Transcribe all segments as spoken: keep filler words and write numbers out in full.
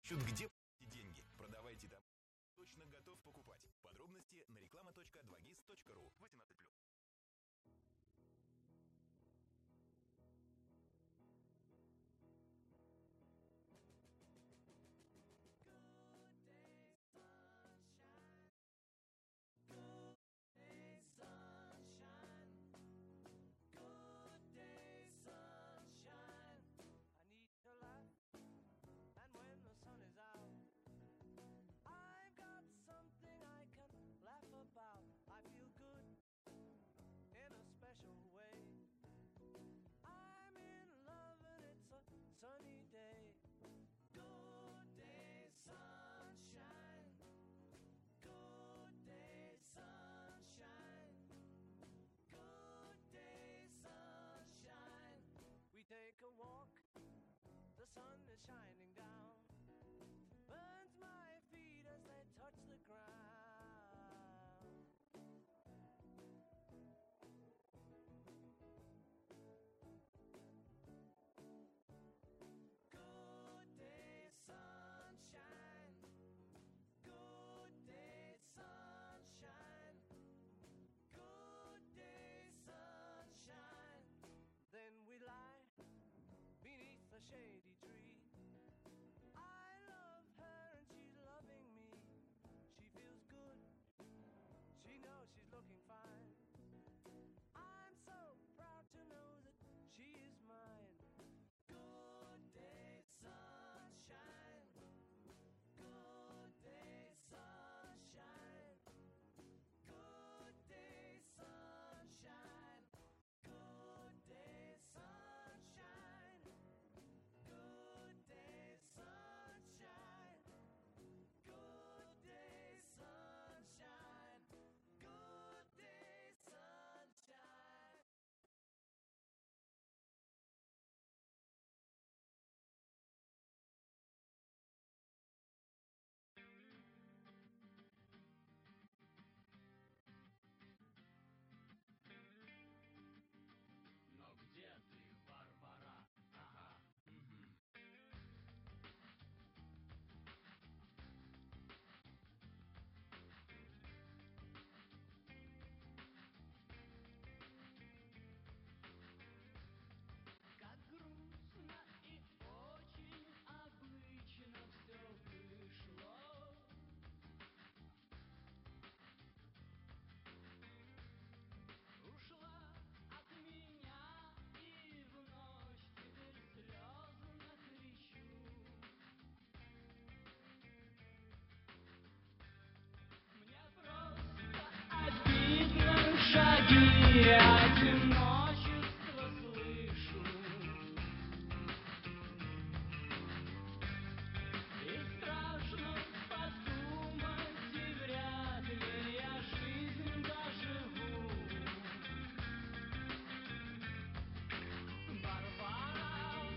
Чуть где деньги? Продавайте там. Точно готов покупать. Подробности на реклама точка два гис точка ру. восемнадцать плюс. I feel good in a special way. I'm in love and it's a sunny day. Good day, sunshine. Good day, sunshine. Good day, sunshine. We take a walk, the sun is shining down. Burns my feet as they touch the ground. A shady tree. I love her and she's loving me. She feels good. She knows she's looking fine. I'm so proud to know that she is mine. Good day, sunshine. Good day, sunshine. Good day, sunshine. Good day, sunshine. Где ты, Варвара? Ага. Угу. Как грустно и очень обычно все вышло. Ушла от меня и в ночь теперь слезно кричу. Мне просто обидно шаги, одиночество слышу. И страшно подумать, и вряд ли я жизнь доживу. Варвара.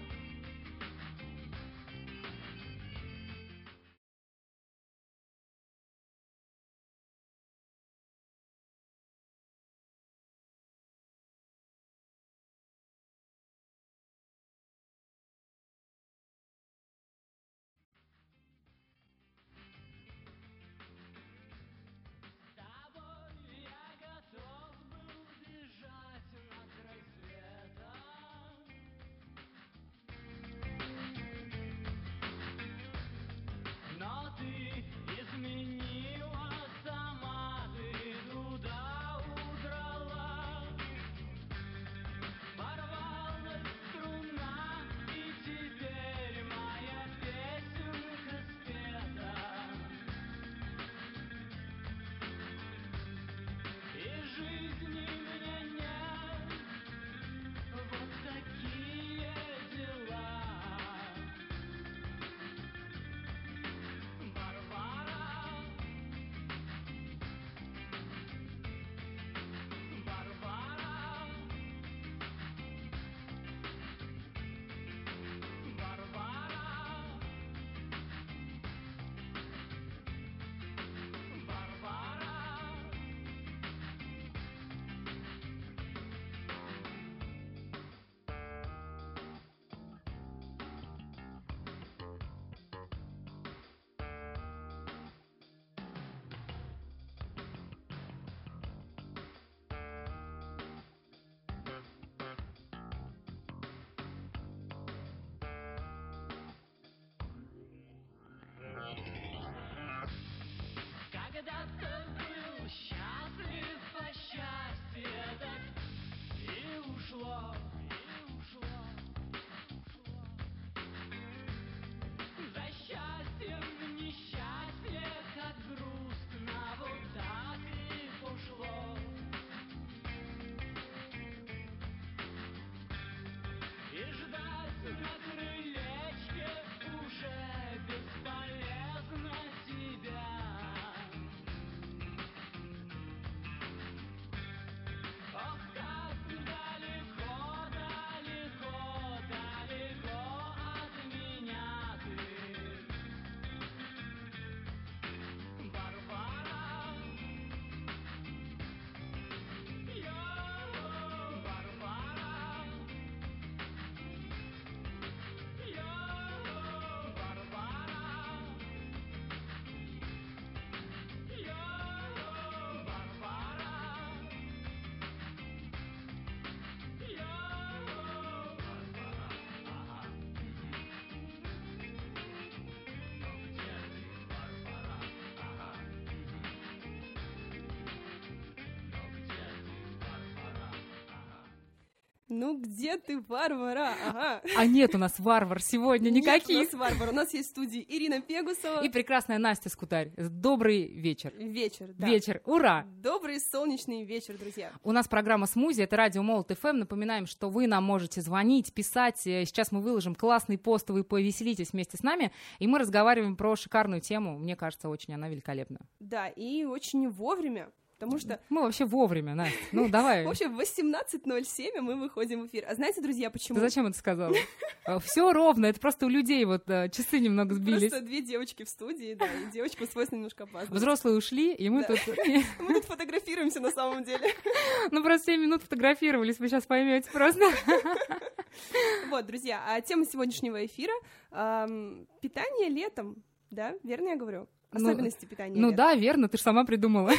Ну где ты, Варвара? Ага. А нет у нас варвар сегодня никаких. Нет у нас Варвара. У нас есть в студии Ирина Пегусова. И прекрасная Настя Скутарь. Добрый вечер. Вечер, да. Вечер. Ура! Добрый солнечный вечер, друзья. У нас программа «Смузи», это радио Молот эф эм. Напоминаем, что вы нам можете звонить, писать. Сейчас мы выложим классный пост, вы повеселитесь вместе с нами. И мы разговариваем про шикарную тему. Мне кажется, очень она великолепна. Да, и очень вовремя. Потому что... Мы вообще вовремя, Настя. Ну, давай. В общем, в восемнадцать ноль семь мы выходим в эфир. А знаете, друзья, почему? Ты зачем это сказала? Все ровно, это просто у людей вот часы немного сбились. Просто две девочки в студии, да, и девочка свойственно немножко опаздывает. Взрослые ушли, и мы тут... Мы тут фотографируемся на самом деле. Ну, просто семь минут фотографировались, вы сейчас поймете просто. Вот, друзья, а тема сегодняшнего эфира — питание летом, да? Верно я говорю? Особенности ну, питания. Ну летом. Да, верно, ты же сама придумала.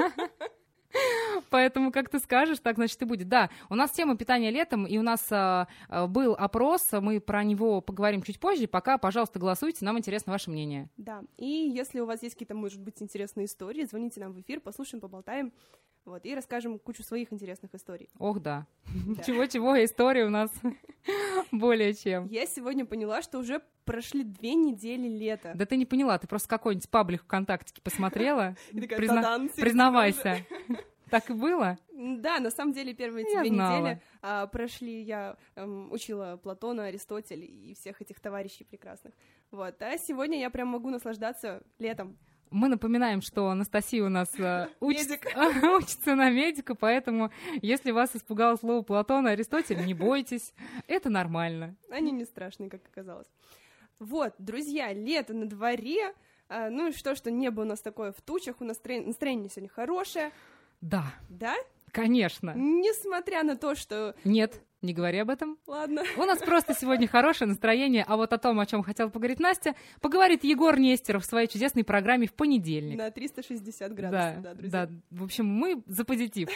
Поэтому, как ты скажешь, так, значит, и будет. Да, у нас тема питания летом, и у нас а, был опрос, мы про него поговорим чуть позже. Пока, пожалуйста, голосуйте, нам интересно ваше мнение. Да, и если у вас есть какие-то, может быть, интересные истории, звоните нам в эфир, послушаем, поболтаем, вот, и расскажем кучу своих интересных историй. Ох, да. да. Чего-чего, история у нас более чем. Я сегодня поняла, что уже прошли две недели лета. Да ты не поняла, ты просто какой-нибудь паблик ВКонтактике посмотрела. Призна... Признавайся. Так и было? Да, на самом деле первые эти я две знала. недели а, прошли, я эм, учила Платона, Аристотеля и всех этих товарищей прекрасных. Вот, а сегодня я прям могу наслаждаться летом. Мы напоминаем, что Анастасия у нас uh, учится, учится на медика, поэтому если вас испугало слово Платона, Аристотель, не бойтесь, это нормально. Они не страшные, как оказалось. Вот, друзья, лето на дворе, а, ну и что, что небо у нас такое в тучах, у нас настроение, настроение сегодня хорошее. Да. Да? Конечно. Несмотря на то, что... Нет, не говори об этом. Ладно. У нас просто сегодня хорошее настроение, а вот о том, о чем хотела поговорить Настя, поговорит Егор Нестеров в своей чудесной программе в понедельник. На триста шестьдесят градусов, да, да друзья. Да, в общем, мы за позитив.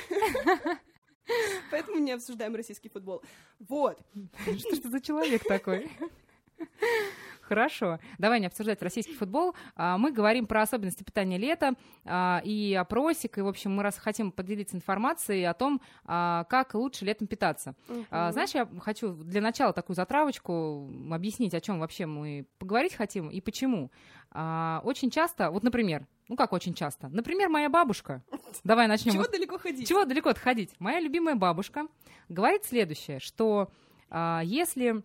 Поэтому не обсуждаем российский футбол. Вот. Что ж ты за человек такой? Хорошо. Давай не обсуждать российский футбол. Мы говорим про особенности питания лета и опросик. И, в общем, мы раз хотим поделиться информацией о том, как лучше летом питаться. Угу. Знаешь, я хочу для начала такую затравочку объяснить, о чем вообще мы поговорить хотим и почему. Очень часто, вот, например, ну как очень часто, например, моя бабушка. Давай начнем. Чего вот, далеко ходить? Чего далеко отходить? Моя любимая бабушка говорит следующее, что если...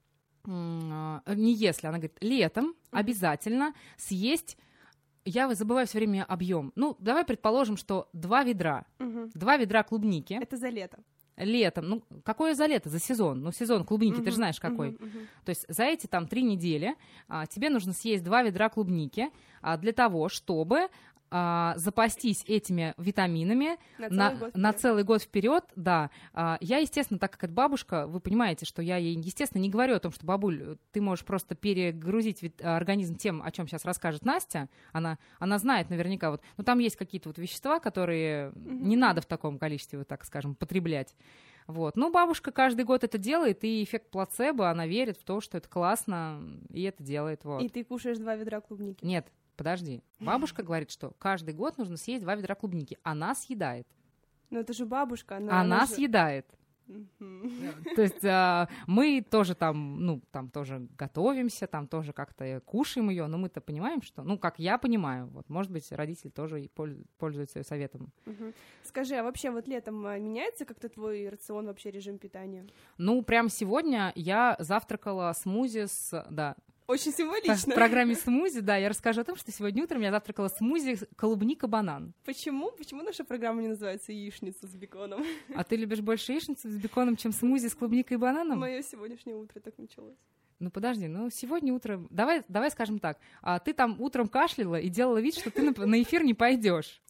Не если, она говорит, летом mm-hmm. обязательно съесть, я забываю все время объем. Ну, давай предположим, что два ведра, mm-hmm. два ведра клубники. Это за лето. Летом, ну, какое за лето? За сезон. Ну, сезон клубники, mm-hmm. ты же знаешь, какой. Mm-hmm. Mm-hmm. То есть за эти там три недели а, тебе нужно съесть два ведра клубники а, для того, чтобы... А, запастись этими витаминами на, на, целый, год на целый год вперед, да. А, я, естественно, так как это бабушка, вы понимаете, что я ей, естественно, не говорю о том, что, бабуль, ты можешь просто перегрузить вит- организм тем, о чем сейчас расскажет Настя. Она, она знает наверняка, вот, но там есть какие-то вот вещества, которые mm-hmm. не надо в таком количестве, вот так скажем, потреблять. Вот. Ну, бабушка каждый год это делает, и эффект плацебо, она верит в то, что это классно, и это делает. Вот. И ты кушаешь два ведра клубники? Нет. Подожди. Бабушка говорит, что каждый год нужно съесть два ведра клубники. Она съедает. Но это же бабушка. Она, она она же... съедает. Mm-hmm. То есть а, мы тоже там, ну, там тоже готовимся, там тоже как-то кушаем ее, но мы-то понимаем, что, ну, как я понимаю, вот, может быть, родители тоже пользуются советом. Mm-hmm. Скажи, а вообще вот летом меняется как-то твой рацион, вообще режим питания? Ну, прям сегодня я завтракала смузи с, да, очень символично. В программе «Смузи», да, я расскажу о том, что сегодня утром я завтракала смузи клубника-банан. Почему? Почему наша программа не называется «Яичница с беконом»? А ты любишь больше яичницу с беконом, чем смузи с клубникой и бананом? Мое сегодняшнее утро так началось. Ну, подожди, ну, сегодня утром... Давай, давай скажем так. А ты там утром кашляла и делала вид, что ты на, на эфир не пойдешь.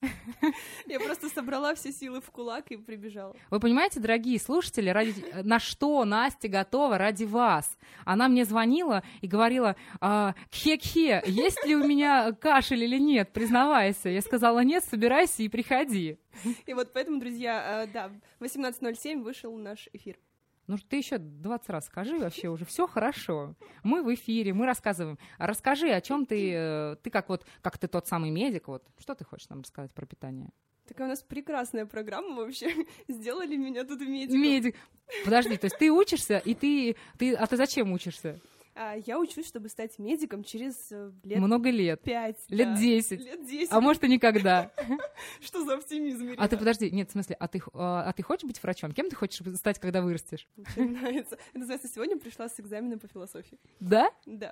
Я просто собрала все силы в кулак и прибежала. Вы понимаете, дорогие слушатели, ради... на что Настя готова ради вас? Она мне звонила и говорила, а, кхе-кхе, есть ли у меня кашель или нет? Признавайся. Я сказала, нет, собирайся и приходи. И вот поэтому, друзья, да, в восемнадцать ноль семь вышел наш эфир. Ну, ты еще двадцать раз скажи вообще, уже все хорошо. Мы в эфире, мы рассказываем. А расскажи, о чем ты, ты как вот, как ты тот самый медик, вот, что ты хочешь нам рассказать про питание? Такая у нас прекрасная программа вообще. Сделали меня тут медиком. Медик. Подожди, то есть ты учишься, и ты... ты... А ты зачем учишься? А, я учусь, чтобы стать медиком через э, лет Много лет. пять. Лет да. десять. Лет десять. А может, и никогда. Что за оптимизм, Ирина? А ты подожди, нет, в смысле, а ты, а, а ты хочешь быть врачом? Кем ты хочешь стать, когда вырастешь? Очень нравится. Это называется, сегодня пришла с экзамена по философии. Да? Да.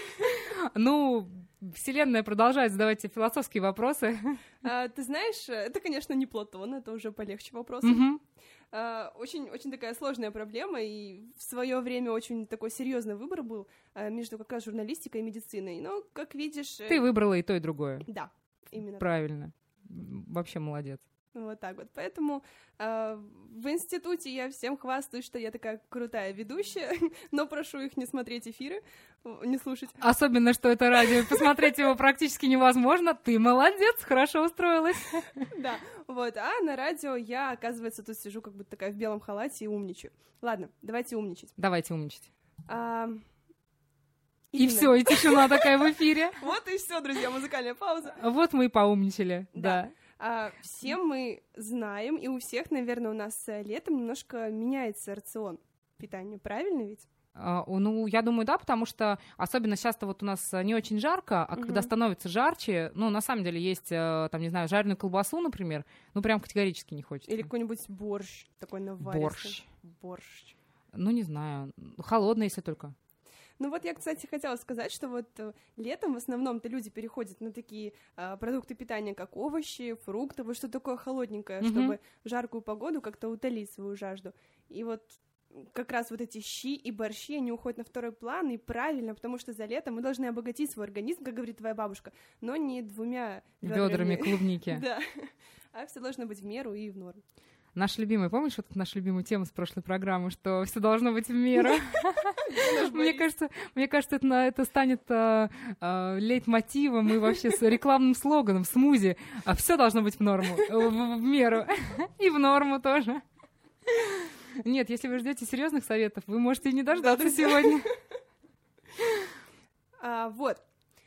Ну, вселенная продолжает задавать тебе философские вопросы. А, ты знаешь, это, конечно, не Платон, это уже полегче вопрос. Мгм. А, очень, очень такая сложная проблема, и в свое время очень такой серьезный выбор был а, между как раз журналистикой и медициной. Но, как видишь... э, Ты выбрала и то, и другое. Да, именно так. Правильно. М, Вообще молодец. Вот так вот. Поэтому а, в институте я всем хвастаюсь, что я такая крутая ведущая, но прошу их не смотреть эфиры, о, не слушать. Особенно, что это радио, посмотреть его практически невозможно. Ты молодец, хорошо устроилась. Да, вот. А на радио я, оказывается, тут сижу как будто такая в белом халате и умничаю. Ладно, давайте умничать. Давайте умничать. А, И Ирина. все, и тишина такая в эфире. Вот и все, друзья, музыкальная пауза. Вот мы и поумничали. Да. Да. А, все мы знаем, и у всех, наверное, у нас э, летом немножко меняется рацион питания, правильно ведь? А, о, Ну, я думаю, да, потому что особенно сейчас-то вот у нас э, не очень жарко, а когда Мгм. становится жарче, ну, на самом деле есть, э, там, не знаю, жареную колбасу, например, ну, прям категорически не хочется. Или какой-нибудь борщ такой наваристый. Борщ. Борщ. Ну, не знаю, холодный, если только. Ну вот я, кстати, хотела сказать, что вот э, летом в основном-то люди переходят на такие а, продукты питания, как овощи, фрукты, вот что такое холодненькое, Мгм. чтобы в жаркую погоду как-то утолить свою жажду. И вот как раз вот эти щи и борщи, они уходят на второй план, и правильно, потому что за лето мы должны обогатить свой организм, как говорит твоя бабушка, но не двумя Ведрами клубники. Да, а все должно быть в меру и в норм. Наш любимый, помнишь вот эту нашу любимую тему с прошлой программы, что все должно быть в меру? Мне кажется, мне кажется, это, на- это станет а, а, лейтмотивом и вообще с рекламным слоганом смузи. А все должно быть в норму, в, в меру. И в норму тоже. Нет, если вы ждете серьезных советов, вы можете и не дождаться друзья. сегодня. А, вот,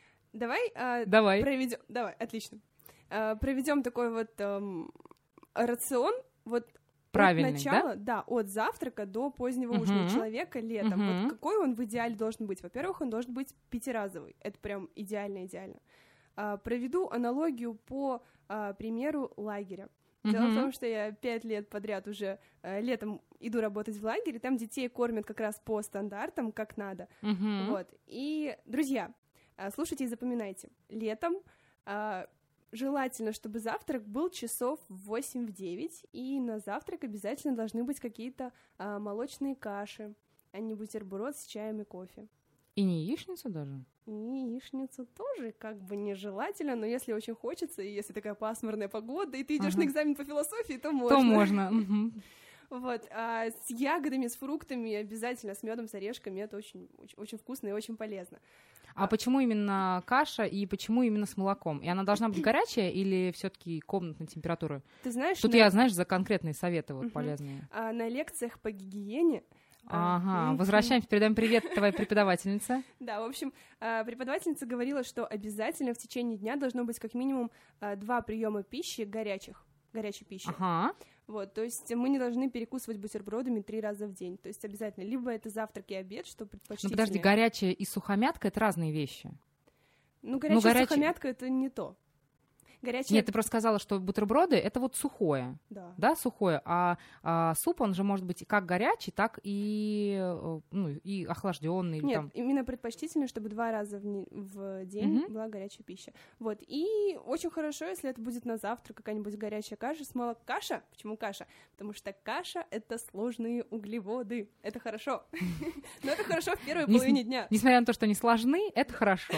давай а, Давай. проведем, давай, отлично. А, проведем такой вот эм, рацион, вот Правильный, от начала, да? от завтрака до позднего ужина у Мгм. человека летом. Мгм. Вот какой он в идеале должен быть? Во-первых, он должен быть пятиразовый. Это прям идеально-идеально. А, проведу аналогию по а, примеру лагеря. Дело в Мгм. том, что я пять лет подряд уже э, летом иду работать в лагере, там детей кормят как раз по стандартам, как надо. Мгм. Вот. И, друзья, а, слушайте и запоминайте. Летом а, желательно, чтобы завтрак был часов в восемь-девять, и на завтрак обязательно должны быть какие-то а, молочные каши, а не бутерброд с чаем и кофе. И не яичницу даже? И яичницу тоже как бы нежелательно, но если очень хочется, и если такая пасмурная погода, и ты идешь Ага. на экзамен по философии, то можно. То можно. Мгм. Вот, а с ягодами, с фруктами, обязательно с медом, с орешками, это очень, очень, очень вкусно и очень полезно. А почему именно каша и почему именно с молоком? И она должна быть горячая или все-таки комнатной температуры? Ты знаешь, Тут на, я, знаешь, за конкретные советы вот Мгм. полезные. а, на лекциях по гигиене... а, Ага, мгм. возвращаемся, передаем привет твоей преподавательнице. Да, в общем, а, преподавательница говорила, что обязательно в течение дня должно быть как минимум а, два приема пищи горячих, горячей пищи. Ага. Вот, то есть мы не должны перекусывать бутербродами три раза в день. То есть обязательно либо это завтрак и обед, что Ну предпочтительнее. подожди, горячая и сухомятка — это разные вещи. Ну, горячая горячий- сухомятка — это не то. Горячая... Нет, ты просто сказала, что бутерброды — это вот сухое, Да. да, сухое, а, а суп, он же может быть как горячий, так и, э, ну, и охлажденный. или Нет, там. именно предпочтительно, чтобы два раза в, не- в день Мгм. была горячая пища. Вот, и очень хорошо, если это будет на завтрак какая-нибудь горячая каша с молоком. Каша? Почему каша? Потому что каша — это сложные углеводы. Это хорошо. Но это хорошо в первой Не с- половине дня. Несмотря на то, что они сложны, это хорошо.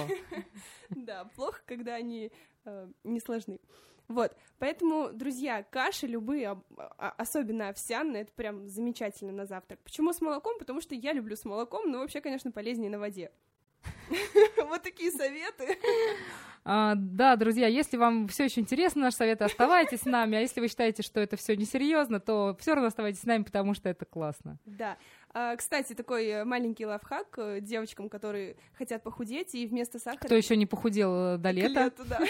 Да, плохо, когда они э, не сложны. Вот, поэтому, друзья, каши любые, об- а- особенно овсяные, это прям замечательно на завтрак. Почему с молоком? Потому что я люблю с молоком, но вообще, конечно, полезнее на воде. Вот такие советы. А, да, друзья, если вам все еще интересно наш совет, оставайтесь с нами, а если вы считаете, что это все несерьезно, то все равно оставайтесь с нами, потому что это классно. Да. А, кстати, такой маленький лайфхак э, девочкам, которые хотят похудеть, и вместо сахара... Кто еще не похудел э, до К лета? лету, да.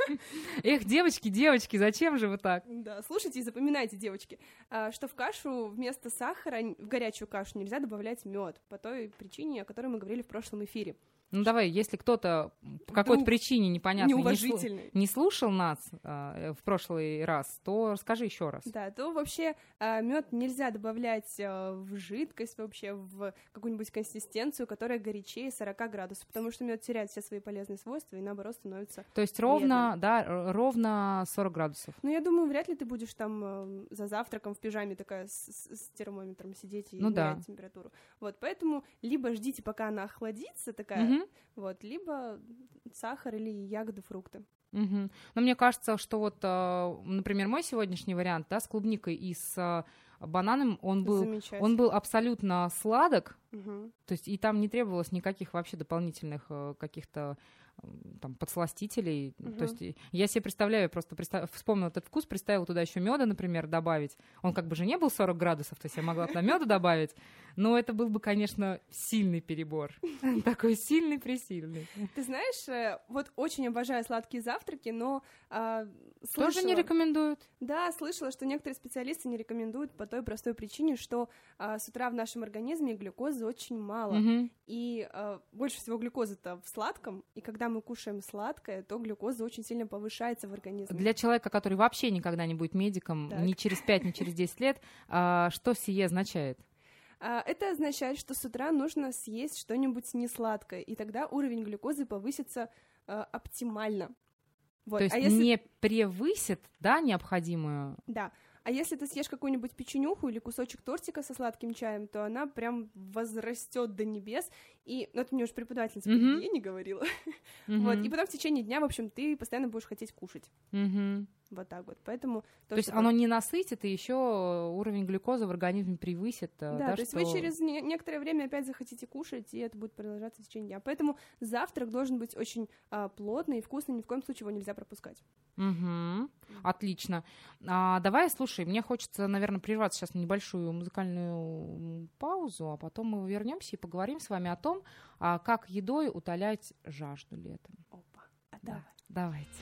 Эх, девочки, девочки, зачем же вы так? Да, слушайте и запоминайте, девочки, а, что в кашу вместо сахара, в горячую кашу нельзя добавлять мед по той причине, о которой мы говорили в прошлом эфире. Ну давай, если кто-то по какой-то Вдруг причине непонятной не, слу- неуважительный. не слушал нас э, в прошлый раз, то расскажи еще раз. Да, то вообще мед нельзя добавлять а, в жидкость, вообще в какую-нибудь консистенцию, которая горячее сорок градусов, потому что мед теряет все свои полезные свойства и наоборот становится... То есть ровно, вредным. да, р- ровно сорок градусов. Ну, я думаю, вряд ли ты будешь там э, за завтраком в пижаме такая с, с- с термометром сидеть и Ну да. измерять температуру. Вот, поэтому либо ждите, пока она охладится такая, Мгм. вот, либо сахар или ягоды, фрукты. Мгм. Но мне кажется, что вот, э, например, мой сегодняшний вариант, да, с клубникой и с э, бананом, он был, Замечательно. он был абсолютно сладок, Мгм. то есть и там не требовалось никаких вообще дополнительных э, каких-то м, там подсластителей. Мгм. То есть и я себе представляю, просто представ- вспомнила этот вкус, представила туда еще меда, например, добавить. Он как бы же не был сорок градусов, то есть я могла туда меда добавить, но это был бы, конечно, сильный перебор. Такой сильный-пресильный. Ты знаешь, э, вот очень обожаю сладкие завтраки, но а, Тоже не слышала- рекомендуют? Да, слышала, что некоторые специалисты не рекомендуют по той простой причине, что а, с утра в нашем организме глюкозы очень мало. Мгм. И а, больше всего глюкозы-то в сладком, и когда мы кушаем сладкое, то глюкоза очень сильно повышается в организме. Для человека, который вообще никогда не будет медиком, Так. ни через пять, ни через десять лет, а, что сие означает? А, это означает, что с утра нужно съесть что-нибудь несладкое, и тогда уровень глюкозы повысится а, оптимально. Вот. То есть а если... не превысит, да, необходимую? Да. А если ты съешь какую-нибудь печенюху или кусочек тортика со сладким чаем, то она прям возрастет до небес. И, ну, это мне уже преподавательница по Мгм. гигиене говорила. Мгм. Вот. И потом в течение дня, в общем, ты постоянно будешь хотеть кушать. Мгм. Вот так вот. Поэтому... То есть оно не насытит, и еще уровень глюкозы в организме превысит. э, Да, Да, то есть что- вы через не- некоторое время опять захотите кушать, и это будет продолжаться в течение дня. Поэтому завтрак должен быть очень а, плотный и вкусный, ни в коем случае его нельзя пропускать. Мгм. Отлично. А, давай, слушай, мне хочется, наверное, прерваться сейчас на небольшую музыкальную м, паузу, а потом мы вернемся и поговорим с вами о том, а, как едой утолять жажду летом. Опа. А Да. давай. Давайте.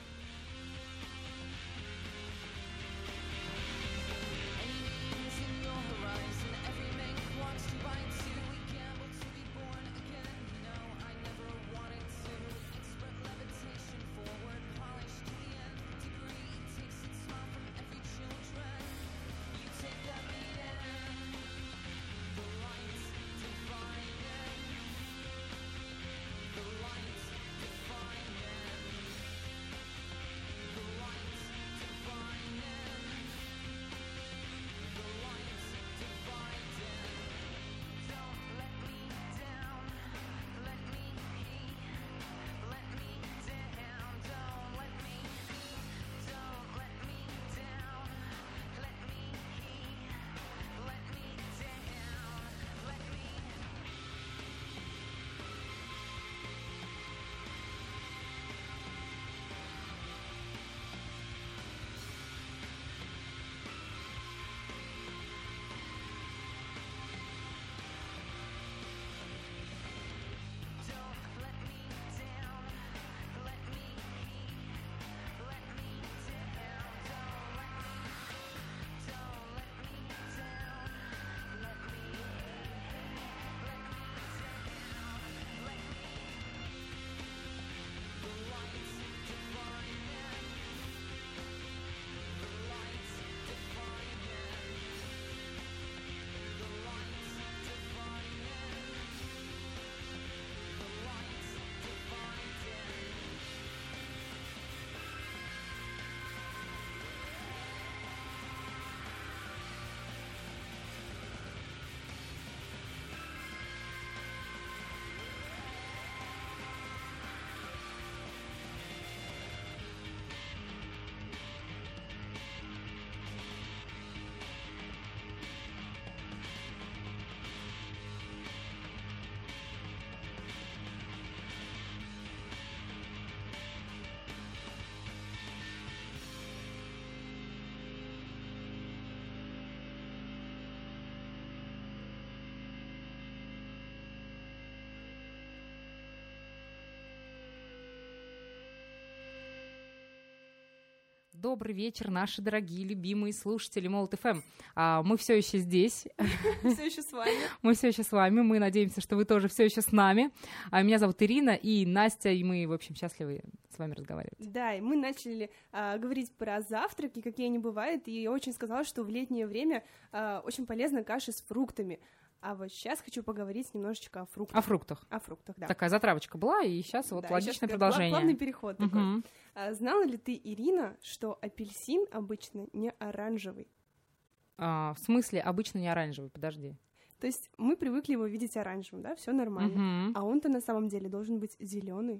добрый вечер, наши дорогие, любимые слушатели Молот эф эм. А, мы все еще здесь. Все еще с вами. Мы все еще с вами. Мы надеемся, что вы тоже все еще с нами. А, меня зовут Ирина и Настя, и мы, в общем, счастливы с вами разговаривать. Да, и мы начали а, говорить про завтраки, какие они бывают, и я очень сказала, что в летнее время а, очень полезна каша с фруктами. А вот сейчас хочу поговорить немножечко о фруктах. О фруктах. О фруктах, да. Такая затравочка была, и сейчас вот да, логичное сейчас продолжение. Плавный переход угу. такой. А, знала ли ты, Ирина, что апельсин обычно не оранжевый? А, в смысле обычно не оранжевый? Подожди. То есть мы привыкли его видеть оранжевым, да, все нормально. Угу. А он-то на самом деле должен быть зеленый.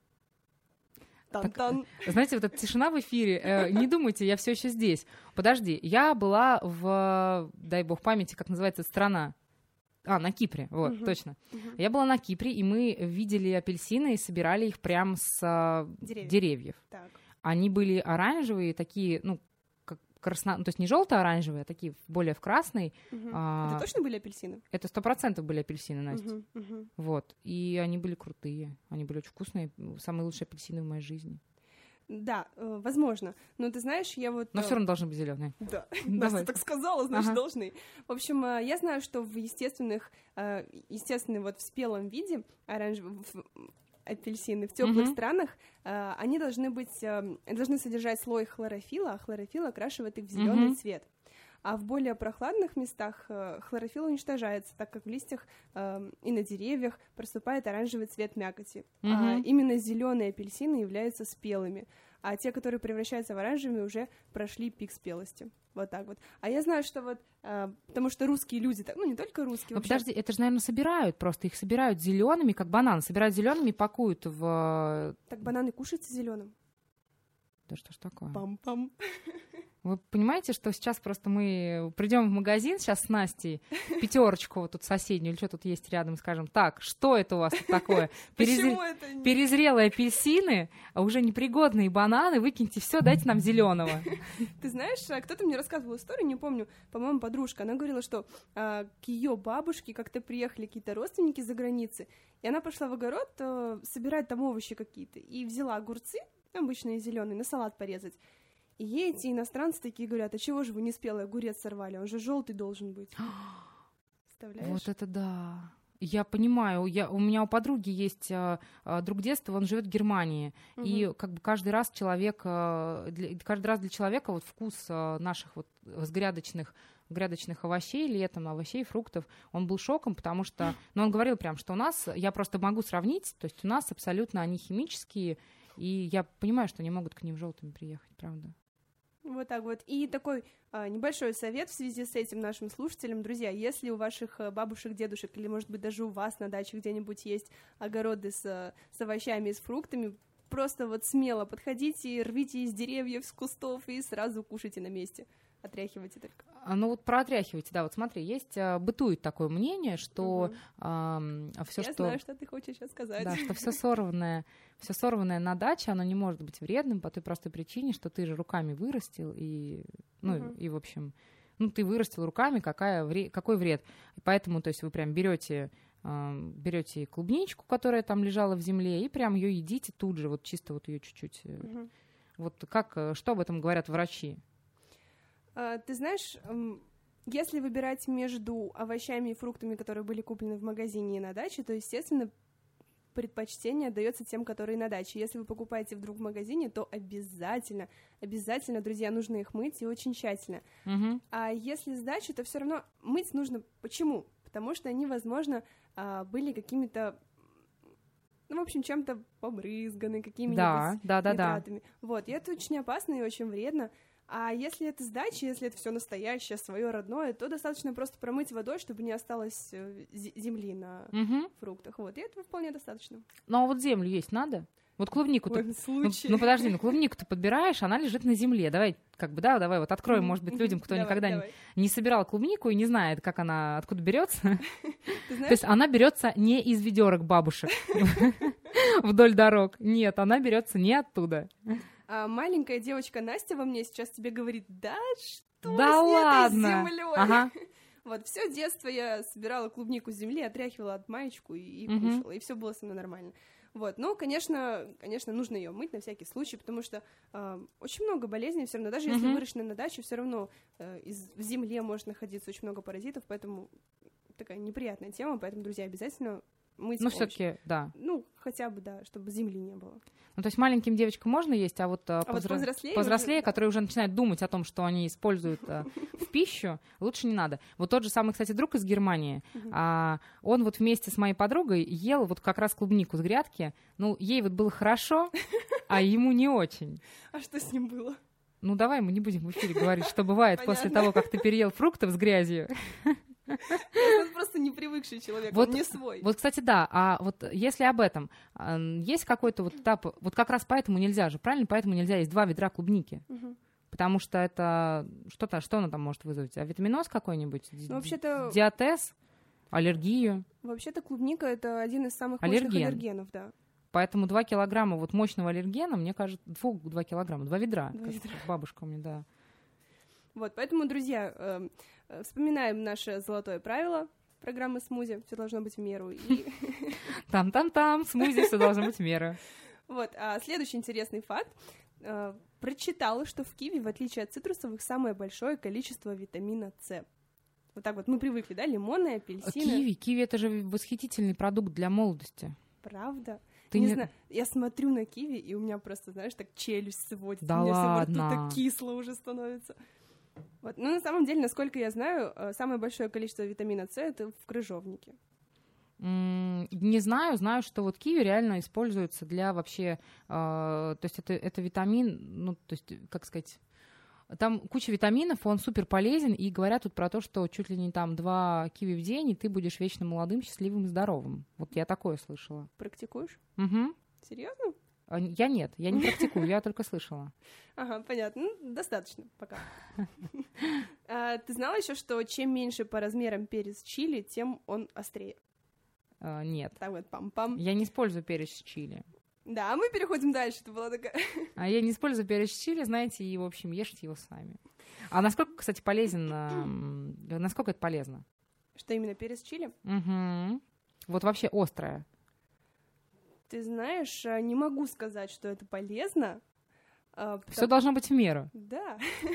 Тан-тан. Так, знаете, вот эта тишина в эфире, э, не думайте, я все еще здесь. Подожди, я была в, дай бог памяти, как называется эта страна? А, на Кипре, вот, Угу. точно. Угу. Я была на Кипре, и мы видели апельсины и собирали их прям с а, Деревьев. деревьев. Так. Они были оранжевые, такие, ну, как красно... ну, то есть не желто-оранжевые, а такие более в красный. Угу. А, Это точно были апельсины? Это сто процентов были апельсины, Настя. Угу, угу. Вот, и они были крутые, они были очень вкусные, самые лучшие апельсины в моей жизни. Да, э, возможно. Но ты знаешь, я вот... Но э, все равно должны быть зеленые. Да, Давай. Настя так сказала, значит, Ага. должны. В общем, э, я знаю, что в естественных, э, естественно, вот в спелом виде оранжевые апельсины в теплых Мгм. странах, э, они должны быть, э, должны содержать слой хлорофила, а хлорофилл окрашивает их в зеленый Мгм. цвет. А в более прохладных местах э, хлорофилл уничтожается, так как в листьях э, и на деревьях проступает оранжевый цвет мякоти. А Мгм. именно зеленые апельсины являются спелыми, а те, которые превращаются в оранжевыми, уже прошли пик спелости. Вот так вот. А я знаю, что вот, э, потому что русские люди, так, ну не только русские, Ну, вообще. подожди, это же, наверное, собирают просто. Их собирают зелеными, как бананы. Собирают зелеными и пакуют в... Так бананы кушаются зеленым. Да что ж такое? Пам-пам. Вы понимаете, что сейчас просто мы придем в магазин сейчас с Настей, пятерочку вот тут соседнюю, или что тут есть рядом, скажем, так, что это у вас тут такое? Перезре- Почему это не... Перезрелые апельсины, а уже непригодные бананы, выкиньте все, дайте нам зеленого. Ты знаешь, а, кто-то мне рассказывал историю, не помню, по-моему, подружка, она говорила, что а, к ее бабушке как-то приехали какие-то родственники за границы, и она пошла в огород а, собирать там овощи какие-то, и взяла огурцы, обычные зеленые, на салат порезать. И ей эти иностранцы такие говорят: а чего же вы не спелый огурец сорвали, он же желтый должен быть. Представляешь? Вот это да. Я понимаю, я, у меня у подруги есть а, а, друг детства, он живет в Германии, Мгм. и как бы каждый раз человек, а, для, каждый раз для человека вот вкус а, наших вот с грядочных грядочных овощей летом, овощей, фруктов, он был шоком, потому что, ну, он говорил прям, что у нас, я просто могу сравнить, то есть у нас абсолютно они химические, и я понимаю, что они могут к ним желтыми приехать, правда. Вот так вот. И такой а, небольшой совет в связи с этим нашим слушателям. Друзья, если у ваших а, бабушек, дедушек, или, может быть, даже у вас на даче где-нибудь есть огороды с, а, с овощами и с фруктами, просто вот смело подходите, рвите из деревьев, с кустов и сразу кушайте на месте. Отряхивайте только. А, Ну вот проотряхивайте, да, вот смотри, есть, а, бытует такое мнение, что Мгм. все, Я что... знаю, что ты хочешь сейчас сказать. Да, что все сорванное, все сорванное на даче, оно не может быть вредным по той простой причине, что ты же руками вырастил, и, ну, Мгм. и в общем, ну, ты вырастил руками, какая вре- какой вред. И поэтому, то есть вы прям берете берете клубничку, которая там лежала в земле, и прям ее едите тут же, вот чисто вот ее чуть-чуть. э, Мгм. Вот как, э, что об этом говорят врачи? А, ты знаешь, м, если выбирать между овощами и фруктами, которые были куплены в магазине и на даче, то, естественно, предпочтение дается тем, которые на даче. Если вы покупаете вдруг в магазине, то обязательно, обязательно, друзья, нужно их мыть и очень тщательно. Мгм. А если с дачи, то все равно мыть нужно. Почему? Потому что они, возможно, а, были какими-то, ну, в общем, чем-то побрызганы, какими-нибудь Да, да, да, да. нитратами. Вот, и это очень опасно и очень вредно. А если это с дачи, если это все настоящее, свое родное, то достаточно просто промыть водой, чтобы не осталось э, зе- земли на Мгм. фруктах. Вот, и этого вполне достаточно. Ну а вот землю есть надо? Вот клубнику ты Ой, Ну, случай. ну подожди, ну клубнику ты подбираешь, она лежит на земле. Давай, как бы, да, давай вот откроем, Мгм, может быть, мгм. людям, кто Давай, никогда не, давай. не собирал клубнику и не знает, как она, откуда берется. Ты То знаешь, есть она берется не из ведерок бабушек вдоль дорог. Нет, она берется не оттуда. а, маленькая девочка Настя во мне сейчас тебе говорит: да что Да с этой ладно. землей? Ага. Вот, все детство я собирала клубнику с земли, отряхивала от маечку и, и Мгм. кушала, и все было со мной нормально. Вот, но, конечно, конечно, нужно ее мыть на всякий случай, потому что э, очень много болезней все равно, даже если Мгм. выращено на даче, все равно э, из, в земле может находиться очень много паразитов, поэтому такая неприятная тема, поэтому, друзья, обязательно мыть Ну, овощи. все-таки, да. Ну, хотя бы, да, чтобы земли не было. Ну, то есть маленьким девочкам можно есть, а вот, а, А вот повзро- повзрослее повзрослее, уже, да. которые уже начинают думать о том, что они используют а, в пищу, лучше не надо. Вот тот же самый, кстати, друг из Германии, Мгм. а, он вот вместе с моей подругой ел вот как раз клубнику с грядки. Ну, ей вот было хорошо, а ему не очень. А что с ним было? Ну, давай мы не будем в эфире говорить, что бывает после Понятно. того, как ты переел фруктов с грязью. Он просто не привыкший человек, Вот- он не свой. Вот, кстати, да, а вот если об этом, а, есть какой-то вот этап, вот как раз поэтому нельзя же, правильно? Поэтому нельзя есть два ведра клубники. Мгм. Потому что это что-то, что оно там может вызвать? А витаминоз какой-нибудь? Ди- Ну, вообще-то, Диатез? Аллергию? вообще-то клубника — это один из самых Аллерген. мощных аллергенов, да. Поэтому два килограмма вот мощного аллергена, мне кажется, фу, два килограмма, два ведра. Два как ведра. бабушка у меня, да. Вот, поэтому, друзья, эм, э, вспоминаем наше золотое правило программы «Смузи». Все должно быть в меру. И Там-там-там, смузи, все должно быть в меру. вот, а следующий интересный факт. Э, Прочитала, что в киви, в отличие от цитрусовых, самое большое количество витамина С. Вот так вот мы привыкли, да, лимоны, апельсины. Киви, киви это же восхитительный продукт для молодости. Правда? Ты не, не- знаю, я смотрю на киви, и у меня просто, знаешь, так челюсть сводит. Да у меня всё во рту ладно? так кисло уже становится. Вот. Но на самом деле, насколько я знаю, э, самое большое количество витамина С это в крыжовнике. М, Не знаю, знаю, что вот киви реально используется для вообще, э, то есть это, это витамин, ну, то есть, как сказать, там куча витаминов, он супер полезен, и говорят тут про то, что чуть ли не там два киви в день, и ты будешь вечно молодым, счастливым и здоровым. Вот я такое слышала. Практикуешь? Мгм. Серьезно? А н- Я нет, я не практикую, я только слышала. Ага, понятно. Ну, достаточно пока. А, Ты знала еще, что чем меньше по размерам перец чили, тем он острее? Э, Нет, Так вот, пам-пам. я не использую перец чили. Да, мы переходим дальше. Это была такая... А я не использую перец чили, знаете, и, в общем, ешьте его сами. А насколько, кстати, полезен, эм, насколько это полезно? Что именно перец чили? Мгм. Вот вообще острое. Ты знаешь, а, не могу сказать, что это полезно. а, Все потому- должно быть в меру. Да.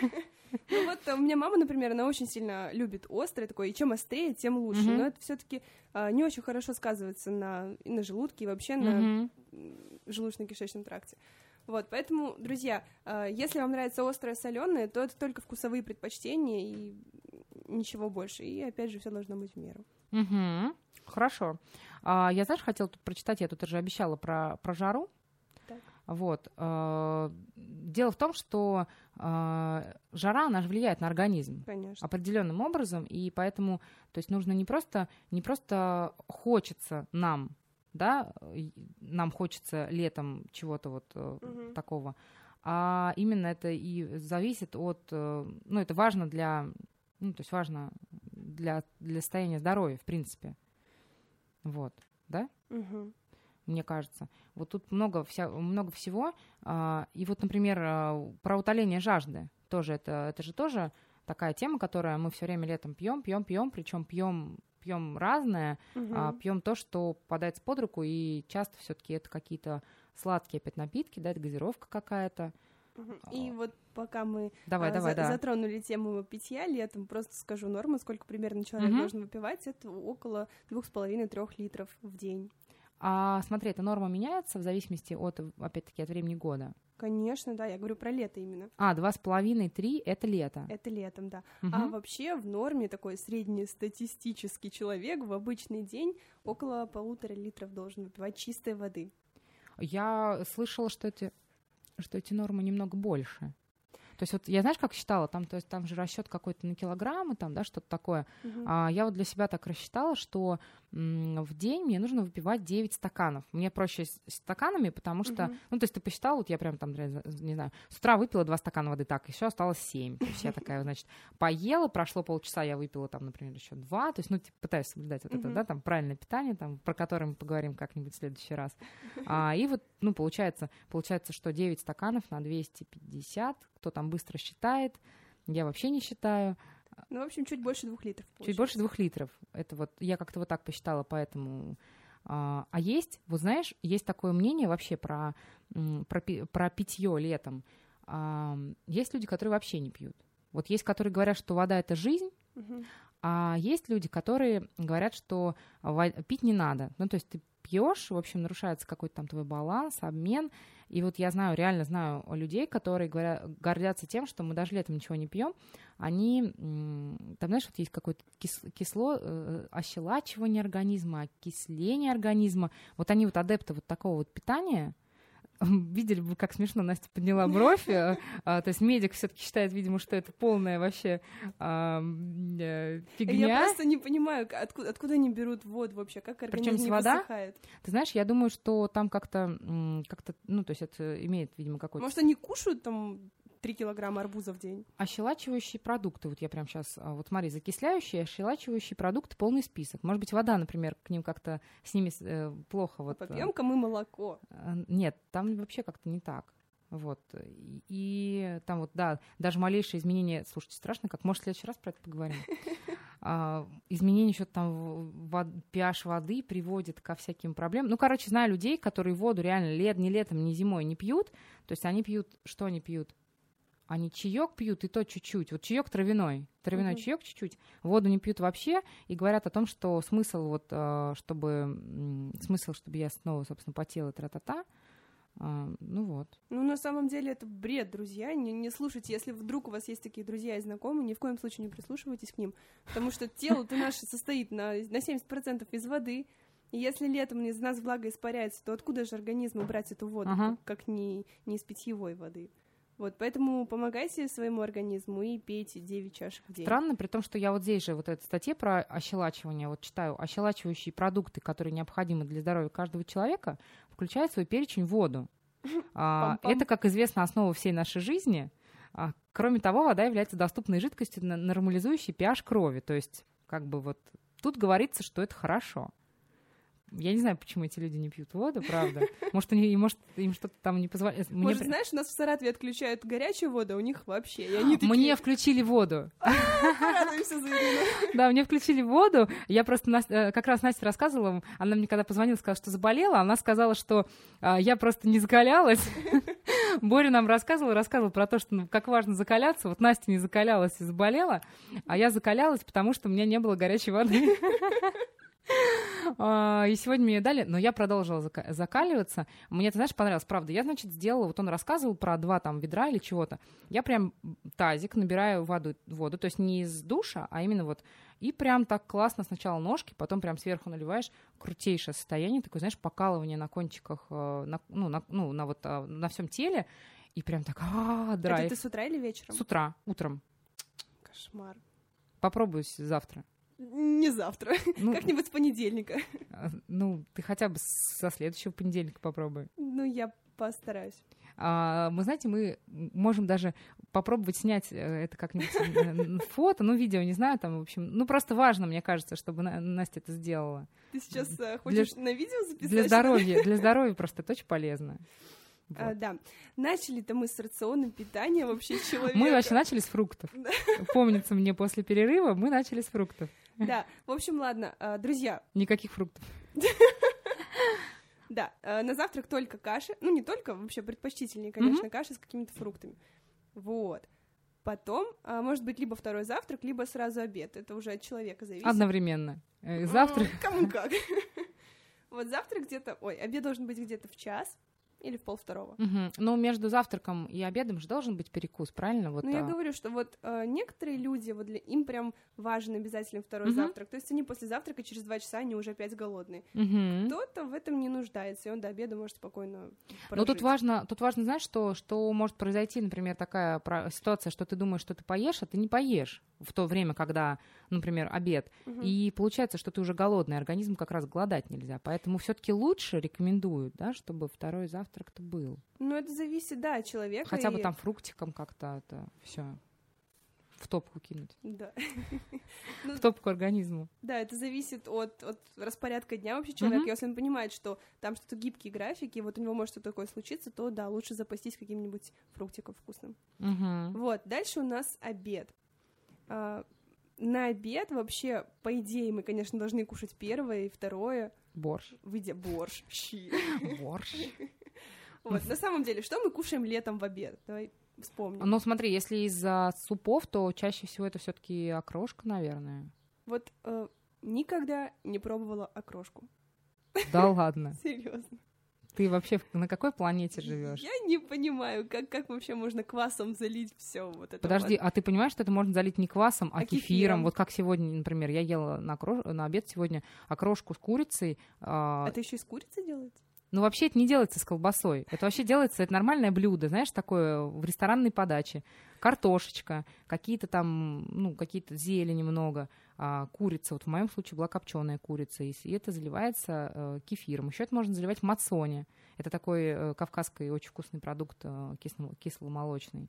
Ну вот а, у меня мама, например, она очень сильно любит острое такое, и чем острее, тем лучше. Мгм. Но это все-таки не очень хорошо сказывается на, и на желудке, и вообще на Мгм. м, желудочно-кишечном тракте. Вот, поэтому, друзья, а, если вам нравится острое, соленое, то это только вкусовые предпочтения и ничего больше. И опять же, все должно быть в меру. Мгм. Хорошо. А, я, знаешь, хотела тут прочитать, я тут уже обещала про, про жару. Так. Вот. а, Дело в том, что а, жара, она же влияет на организм Конечно. определенным образом, и поэтому, то есть нужно не просто, не просто хочется нам, да, и нам хочется летом чего-то вот э, Мгм. такого, а именно это и зависит от, э, ну, это важно для, ну, то есть важно для, для состояния здоровья, в принципе. Вот, да? Мгм. Мне кажется. Вот тут много, вся, много всего. а, И вот, например, а, про утоление жажды. Тоже это, это же тоже такая тема, которую мы все время летом пьем, пьем, пьем, причем пьем пьем разное, Мгм. пьем то, что попадается под руку, и часто все-таки это какие-то сладкие опять напитки, да, это газировка какая-то. Мгм. И вот пока мы Давай, а, давай, за- да. затронули тему питья летом, просто скажу норму, сколько примерно человек Мгм. должен выпивать, это около двух с половиной-трех литров в день. А смотри, эта норма меняется в зависимости от, опять-таки, от времени года. Конечно, да, я говорю про лето именно. А, два с половиной, три — это лето. Это летом, да. А Мгм. вообще в норме такой среднестатистический человек в обычный день около полутора литров должен выпивать чистой воды. Я слышала, что эти, что эти нормы немного больше. То есть вот я, знаешь, как считала, там, то есть там же расчет какой-то на килограммы, там, да, что-то такое. Мгм. А я вот для себя так рассчитала, что м, в день мне нужно выпивать девять стаканов. Мне проще с с стаканами, потому что, Мгм. ну, то есть ты посчитала, вот я прям там, не знаю, с утра выпила два стакана воды, так, еще осталось семь. То есть я такая, значит, поела, прошло полчаса, я выпила там, например, еще два. То есть, ну, типа, пытаюсь соблюдать вот это, Мгм. да, там, правильное питание, там, про которое мы поговорим как-нибудь в следующий раз. А, и вот, ну, получается, получается, что девять стаканов на двести пятьдесят, кто там быстро считает, я вообще не считаю. Ну, в общем, чуть больше двух литров. Чуть больше двух литров. Это вот я как-то вот так посчитала, поэтому А, а есть, вот знаешь, есть такое мнение вообще про, про, про питье летом. А, есть люди, которые вообще не пьют. Вот есть, которые говорят, что вода — это жизнь, uh-huh. а есть люди, которые говорят, что пить не надо. Ну, то есть ты пьешь, в общем, нарушается какой-то там твой баланс, обмен. И вот я знаю, реально знаю людей, которые говорят, гордятся тем, что мы даже летом ничего не пьем. Они, там, знаешь, вот есть какое-то кисло, ощелачивание организма, окисление организма. Вот они вот адепты вот такого вот питания. Видели бы, как смешно Настя подняла бровь. А, то есть медик все-таки считает, видимо, что это полная вообще а, фигня. Я просто не понимаю, откуда, откуда они берут воду вообще, как организм не вода? высыхает. Ты знаешь, я думаю, что там как-то, как-то, ну, то есть это имеет, видимо, какой-то... Может, они кушают там три килограмма арбуза в день? Ощелачивающие продукты, вот я прям сейчас, вот смотри, закисляющие, ощелачивающие продукты, полный список. Может быть, вода, например, к ним как-то, с ними э, плохо. Вот, попьем-ка мы молоко. Нет, там вообще как-то не так. Вот. И, и там вот, да, даже малейшее изменение, слушайте, страшно, как, может, в следующий раз про это поговорим. А, изменение еще там вод, pH воды приводит ко всяким проблемам. Ну, короче, знаю людей, которые воду реально лет, не летом, не зимой не пьют. То есть они пьют, что они пьют? Они чаек пьют, и то чуть-чуть. Вот чаек травяной. Травяной uh-huh. чаек чуть-чуть. Воду не пьют вообще. И говорят о том, что смысл, вот, чтобы, смысл, чтобы я снова, собственно, потела, тра-та-та. Ну вот. Ну, на самом деле, это бред, друзья. Не, не слушайте. Если вдруг у вас есть такие друзья и знакомые, ни в коем случае не прислушивайтесь к ним. Потому что тело-то наше состоит на, на семьдесят процентов из воды. И если летом из нас влага испаряется, то откуда же организму брать эту воду, uh-huh. как, как не, не из питьевой воды? Вот, поэтому помогайте своему организму и пейте девять чашек в день. Странно, при том, что я вот здесь же вот этой статье про ощелачивание, вот читаю, ощелачивающие продукты, которые необходимы для здоровья каждого человека, включают в свой перечень воду. А, это, как известно, основа всей нашей жизни. А, кроме того, вода является доступной жидкостью, нормализующей pH крови. То есть, как бы вот тут говорится, что это хорошо. Я не знаю, почему эти люди не пьют воду, правда. Может, они, может им что-то там не позволяет. Мне... Может, знаешь, у нас в Саратове отключают горячую воду, а у них вообще. И они такие... Мне включили воду. Радуемся за Ирину. Да, мне включили воду. Я просто как раз Настя рассказывала, она мне когда позвонила, сказала, что заболела. Она сказала, что я просто не закалялась. Боря нам рассказывал, рассказывал про то, что ну, как важно закаляться. Вот Настя не закалялась и заболела, а я закалялась, потому что у меня не было горячей воды. И сегодня мне ее дали, но я продолжила зака- закаливаться. Мне это, знаешь, понравилось, правда. Я, значит, сделала, вот он рассказывал про два там ведра или чего-то. Я прям тазик набираю воду, воду, то есть не из душа, а именно вот. И прям так классно сначала ножки, потом прям сверху наливаешь. Крутейшее состояние, такое, знаешь, покалывание на кончиках, на, ну, на, ну, на вот на всем теле. И прям так, а драйв. Это ты с утра или вечером? С утра, утром. Кошмар. Попробую завтра. Не завтра, ну, как-нибудь с понедельника. Ну, ты хотя бы со следующего понедельника попробуй. Ну, я постараюсь. А, мы, знаете, мы можем даже попробовать снять это как-нибудь фото, ну, видео, не знаю, там, в общем, ну, просто важно, мне кажется, чтобы Настя это сделала. Ты сейчас хочешь для, на видео записать? Для здоровья, для здоровья просто это очень полезно. Вот. А, да. Начали-то мы с рациона питания вообще человека. Мы вообще начали с фруктов. Помнится мне, после перерыва мы начали с фруктов. Да, в общем, ладно, друзья. Никаких фруктов. Да, на завтрак только каши. Ну, не только, вообще предпочтительнее, конечно, каши с какими-то фруктами. Вот. Потом, может быть, либо второй завтрак, либо сразу обед. Это уже от человека зависит. Одновременно. Завтрак. Кому как. Вот завтрак где-то... Ой, обед должен быть где-то в час. Или в полвторого. Угу. Но между завтраком и обедом же должен быть перекус, правильно? Вот, ну, а... я говорю, что вот э, некоторые люди, вот для, им прям важен обязательно второй угу. завтрак. То есть они после завтрака через два часа, они уже опять голодные. Угу. Кто-то в этом не нуждается, и он до обеда может спокойно прожить. Но тут важно, тут важно, знаешь, что, что может произойти, например, такая ситуация, что ты думаешь, что ты поешь, а ты не поешь в то время, когда, например, обед. Угу. И получается, что ты уже голодный, организм как раз голодать нельзя. Поэтому все-таки лучше рекомендуют, да, чтобы второй завтрак-то был. Ну, это зависит, да, от человека. Хотя бы и... там фруктиком как-то это все в топку кинуть. Да. В топку организму. Да, это зависит от, от распорядка дня вообще человека. Если он понимает, что там что-то гибкие графики, вот у него может что-то такое случиться, то да, лучше запастись каким-нибудь фруктиком вкусным. Вот, дальше у нас обед. на обед вообще, по идее, мы, конечно, должны кушать первое и второе. Борщ. Выйдя борщ, щи. Борщ. Вот, на самом деле, что мы кушаем летом в обед? Давай вспомним. Ну, смотри, если из-за супов, то чаще всего это все-таки окрошка, наверное. Вот э, никогда не пробовала окрошку. Да ладно. Серьезно. Ты вообще на какой планете живешь? Я не понимаю, как, как вообще можно квасом залить все вот это. Подожди, вот. а ты понимаешь, что это можно залить не квасом, а, А кефиром? кефиром. Вот как сегодня, например, я ела на, окрош... на обед сегодня окрошку с курицей. а, Это еще из курицы делается? Ну, вообще это не делается с колбасой. Это вообще делается, это нормальное блюдо, знаешь, такое в ресторанной подаче. Картошечка, какие-то там, ну, какие-то зелени много, а, курица. Вот в моем случае была копченая курица. И это заливается э, кефиром. Еще это можно заливать в мацоне. Это такой э, кавказский очень вкусный продукт, э, кисло- кисломолочный.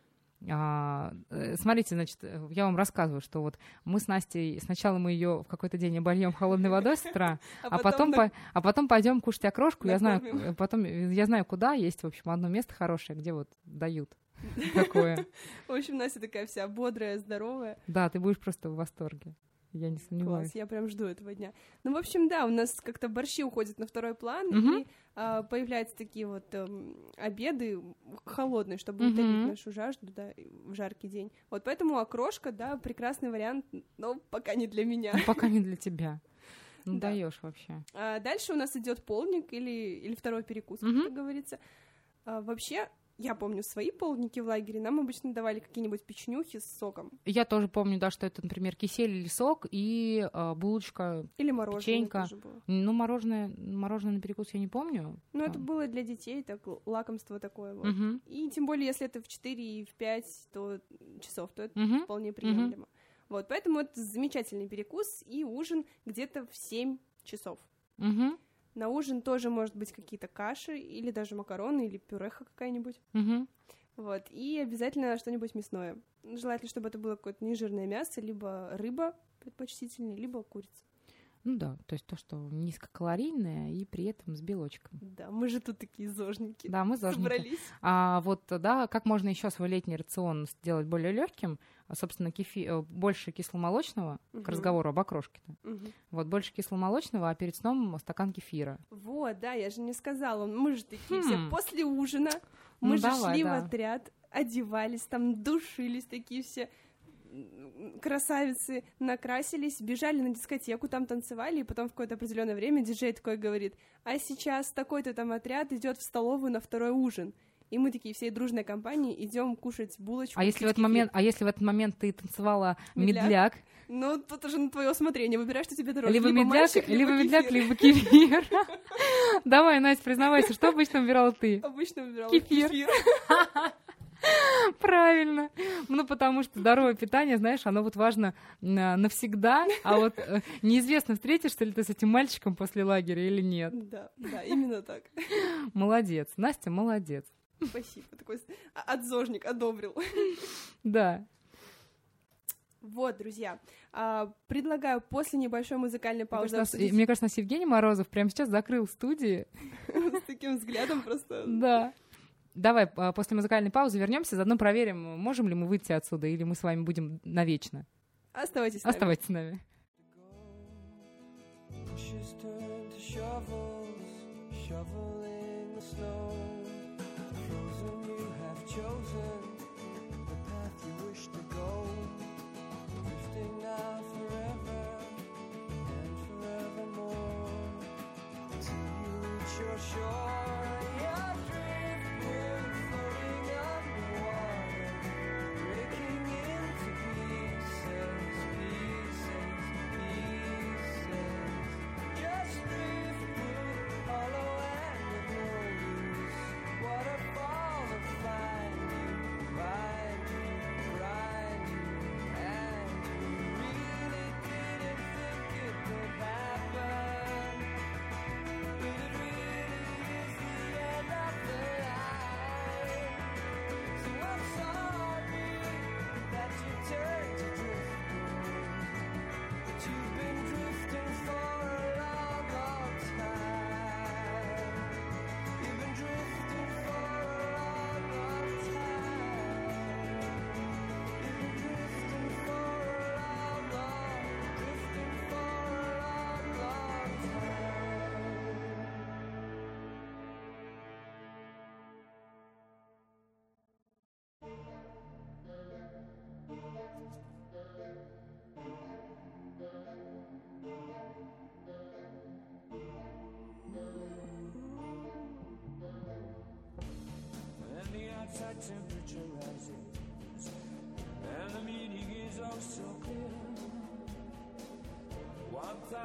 А, э, смотрите, значит, э, я вам рассказываю, что вот мы с Настей, сначала мы ее в какой-то день обольем холодной водой с утра, а потом, на- по- а потом пойдем кушать окрошку. Я знаю, накормим. э, потом, э, я знаю, куда есть, в общем, одно место хорошее, где вот дают такое. В общем, Настя такая вся бодрая, здоровая. Да, ты будешь просто в восторге. Я не сомневаюсь. Класс, я прям жду этого дня. Ну, в общем, да, у нас как-то борщи уходят на второй план, Мгм. и а, появляются такие вот эм, обеды холодные, чтобы Мгм. утолить нашу жажду, да, и в жаркий день. Вот поэтому окрошка, да, прекрасный вариант, но пока не для меня. Ну, пока не для тебя. Ну, Да. даешь вообще. А дальше у нас идет полдник или, или второй перекус, Мгм. как говорится. А, вообще, я помню свои полдники в лагере, нам обычно давали какие-нибудь печенюхи с соком. Я тоже помню, да, что это, например, кисель или сок и а, булочка. Или мороженое Печенька. тоже было. Ну, мороженое, мороженое на перекус я не помню. Ну, это Там. было для детей, так, л- лакомство такое вот. Мгм. И тем более, если это в четыре и в пять то часов, то это Мгм. вполне приемлемо. Вот, поэтому это замечательный перекус и ужин где-то в семь часов. Мгм. На ужин тоже может быть какие-то каши, или даже макароны, или пюреха какая-нибудь. Мгм. Вот, и обязательно что-нибудь мясное. Желательно, чтобы это было какое-то нежирное мясо, либо рыба предпочтительнее, либо курица. Ну да, то есть то, что низкокалорийное и при этом с белочком. Да, мы же тут такие зожники. Да, мы зожники. Собрались. А вот, да, как можно еще свой летний рацион сделать более легким? Собственно, кефи... э, больше кисломолочного, Мгм. к разговору об окрошке-то. Мгм. Вот, больше кисломолочного, а перед сном стакан кефира. Вот, да, я же не сказала. Мы же такие Хм. все после ужина. Мы Ну, же давай, шли да. в отряд, одевались, там душились, такие все м, красавицы, накрасились, бежали на дискотеку, там танцевали, и потом в какое-то определенное время диджей такой говорит: а сейчас такой-то там отряд идет в столовую на второй ужин. И мы такие всей дружной компанией идем кушать булочку. А если, в пить этот кефир. момент, а если в этот момент ты танцевала Медляк? медляк, Ну, тут уже на твое усмотрение, выбирай, что тебе дороже. либо, медляк, мальчик, либо кефир. медляк, либо кефир. Давай, Настя, признавайся, что обычно выбирала ты? Обычно выбирала Кефир. кефир. Правильно. Ну, потому что здоровое питание, знаешь, оно вот важно на- навсегда, а вот э, неизвестно, встретишься ли ты с этим мальчиком после лагеря или нет. Да, да, именно так. Молодец. Настя, молодец. Спасибо. Такой с- а- отзожник одобрил. Да. Вот, друзья, а, предлагаю после небольшой музыкальной Мне паузы кажется, нас- обсудить мне кажется, нас Евгений Морозов прямо сейчас закрыл студии. с таким взглядом просто. Да. Давай а, после музыкальной паузы вернемся, заодно проверим, можем ли мы выйти отсюда, или мы с вами будем навечно. Оставайтесь с нами. Оставайтесь с нами. Pushes turn to shovels, shoveling the snow. Frozen, you have chosen the path you wish to go. Drifting now forever and forevermore. Till you reach your shore, you're drifting, floating underwater, breaking into pieces, pieces, pieces. Just drifting, hollow and with no use. Waterfalls that find you, find you, find you, and you really didn't think it would happen. But it really is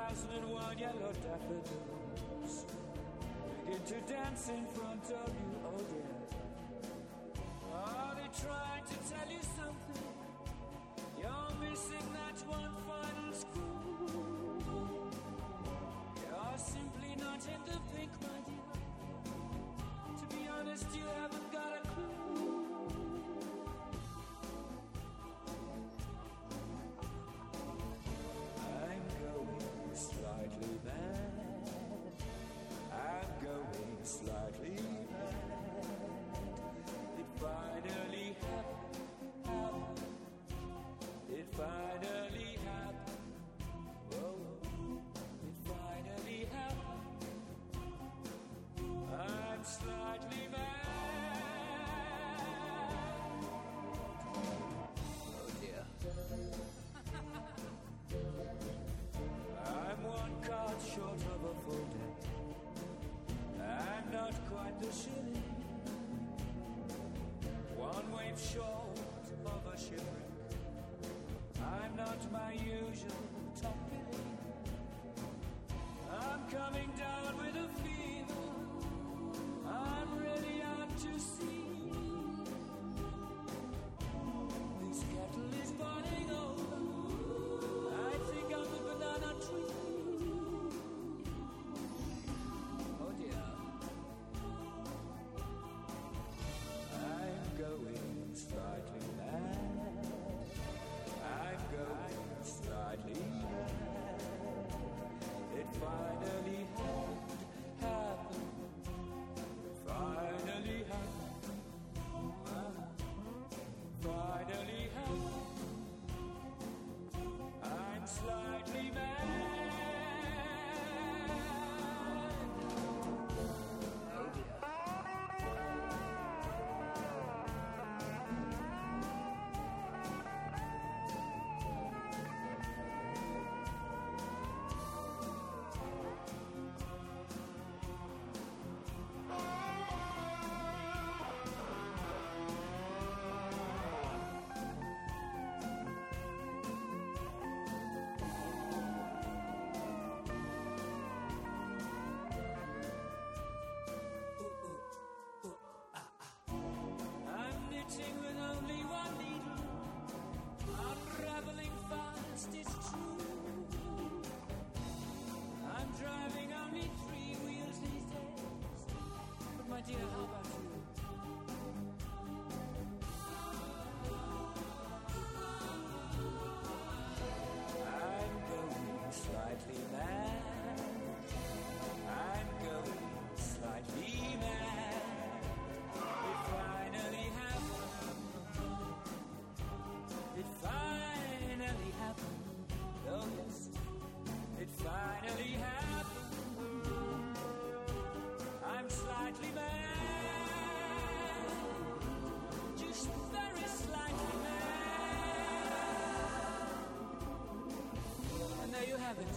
thousand and one yellow daffodils begin to dance in front of you, oh dear. Are they trying to tell you something? You're missing that one final screw. You're simply not in the pink, my dear. To be honest, you haven't got a clue. I'm going slightly mad. I'm going slightly mad. It finally happened. It finally happened. Whoa. It finally happened. I'm slightly mad. Oh dear. I'm one card short of a full day. I'm not quite the shilling. One wave short of a shipwreck. I'm not my usual top billing. I'm coming down with a fever. I'm really out to sea. This kettle is boiling over. I think I'm the banana tree. Oh dear. I'm going slightly mad. I'm going slightly mad. It finally happened. Finally happened. Finally happened. I'm slightly mad. Oh dear. I'm knitting with only one needle, unraveling fast, it's true. I'm driving only three wheels these days, but my dear, how about you? I'm going slightly mad. I'm going slightly mad. It finally happened. It finally happened. Oh yes, it finally happened. I'm slightly mad. Just very slightly mad. And there you have it.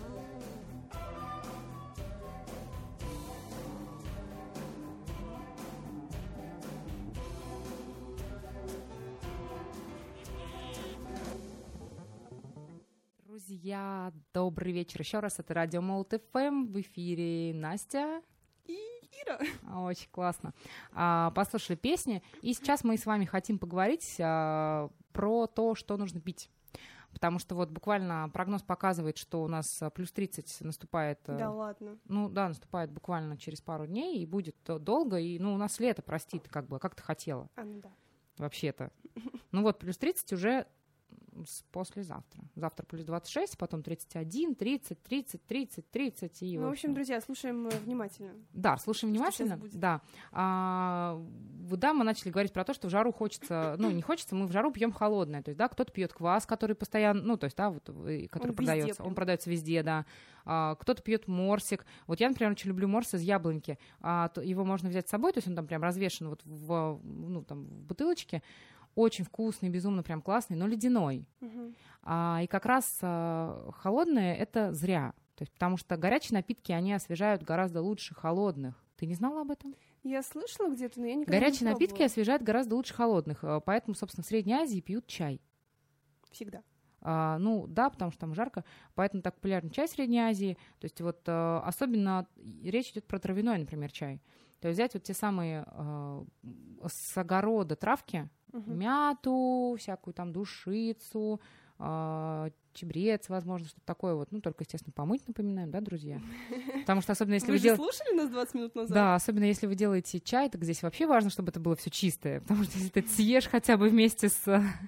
Друзья, добрый вечер еще раз. Это Радио Молот эф эм. В эфире Настя. И Ира. Очень классно. А, послушали песни. И сейчас мы с вами хотим поговорить а, про то, что нужно пить. Потому что вот буквально прогноз показывает, что у нас плюс тридцать наступает. Да ладно. Ну да, наступает буквально через пару дней и будет долго. И ну у нас лето, прости, ты как бы, как ты хотела. А, ну да. Вообще-то. Ну вот плюс тридцать уже с послезавтра. Завтра плюс двадцать шесть, потом тридцать один, тридцать, тридцать, тридцать, тридцать. И, Ну, в общем, друзья, слушаем э, внимательно. Да, слушаем Что внимательно. сейчас будет? Да. А, вот, да, мы начали говорить про то, что в жару хочется, ну, не хочется, мы в жару пьем холодное. То есть, да, кто-то пьет квас, который постоянно, ну, то есть, да, вот, и который Он везде продается. прям. Он продается везде, да. А, кто-то пьет морсик. Вот я, например, очень люблю морс из яблоньки. А, то его можно взять с собой, то есть он там прям развешен вот в, ну, там, в бутылочке. Очень вкусный, безумно прям классный, но ледяной. Мгм. А, и как раз а, холодное — это зря. То есть, потому что горячие напитки, они освежают гораздо лучше холодных. Ты не знала об этом? Я слышала где-то, но я никогда Горячие не напитки пробовала. освежают гораздо лучше холодных. а, Поэтому, собственно, в Средней Азии пьют чай. Всегда. А, ну, да, потому что там жарко, поэтому так популярен чай Средней Азии. То есть вот а, особенно речь идет про травяной, например, чай. То есть взять вот те самые а, с огорода травки, Мгм. мяту, всякую там душицу, а, чебрец, возможно, что-то такое вот. Ну, только, естественно, помыть, напоминаем, да, друзья? Потому что особенно если Вы вы же делаете... слушали нас двадцать минут назад? Да, особенно если вы делаете чай, так здесь вообще важно, чтобы это было все чистое. Потому что если ты это съешь хотя бы вместе с,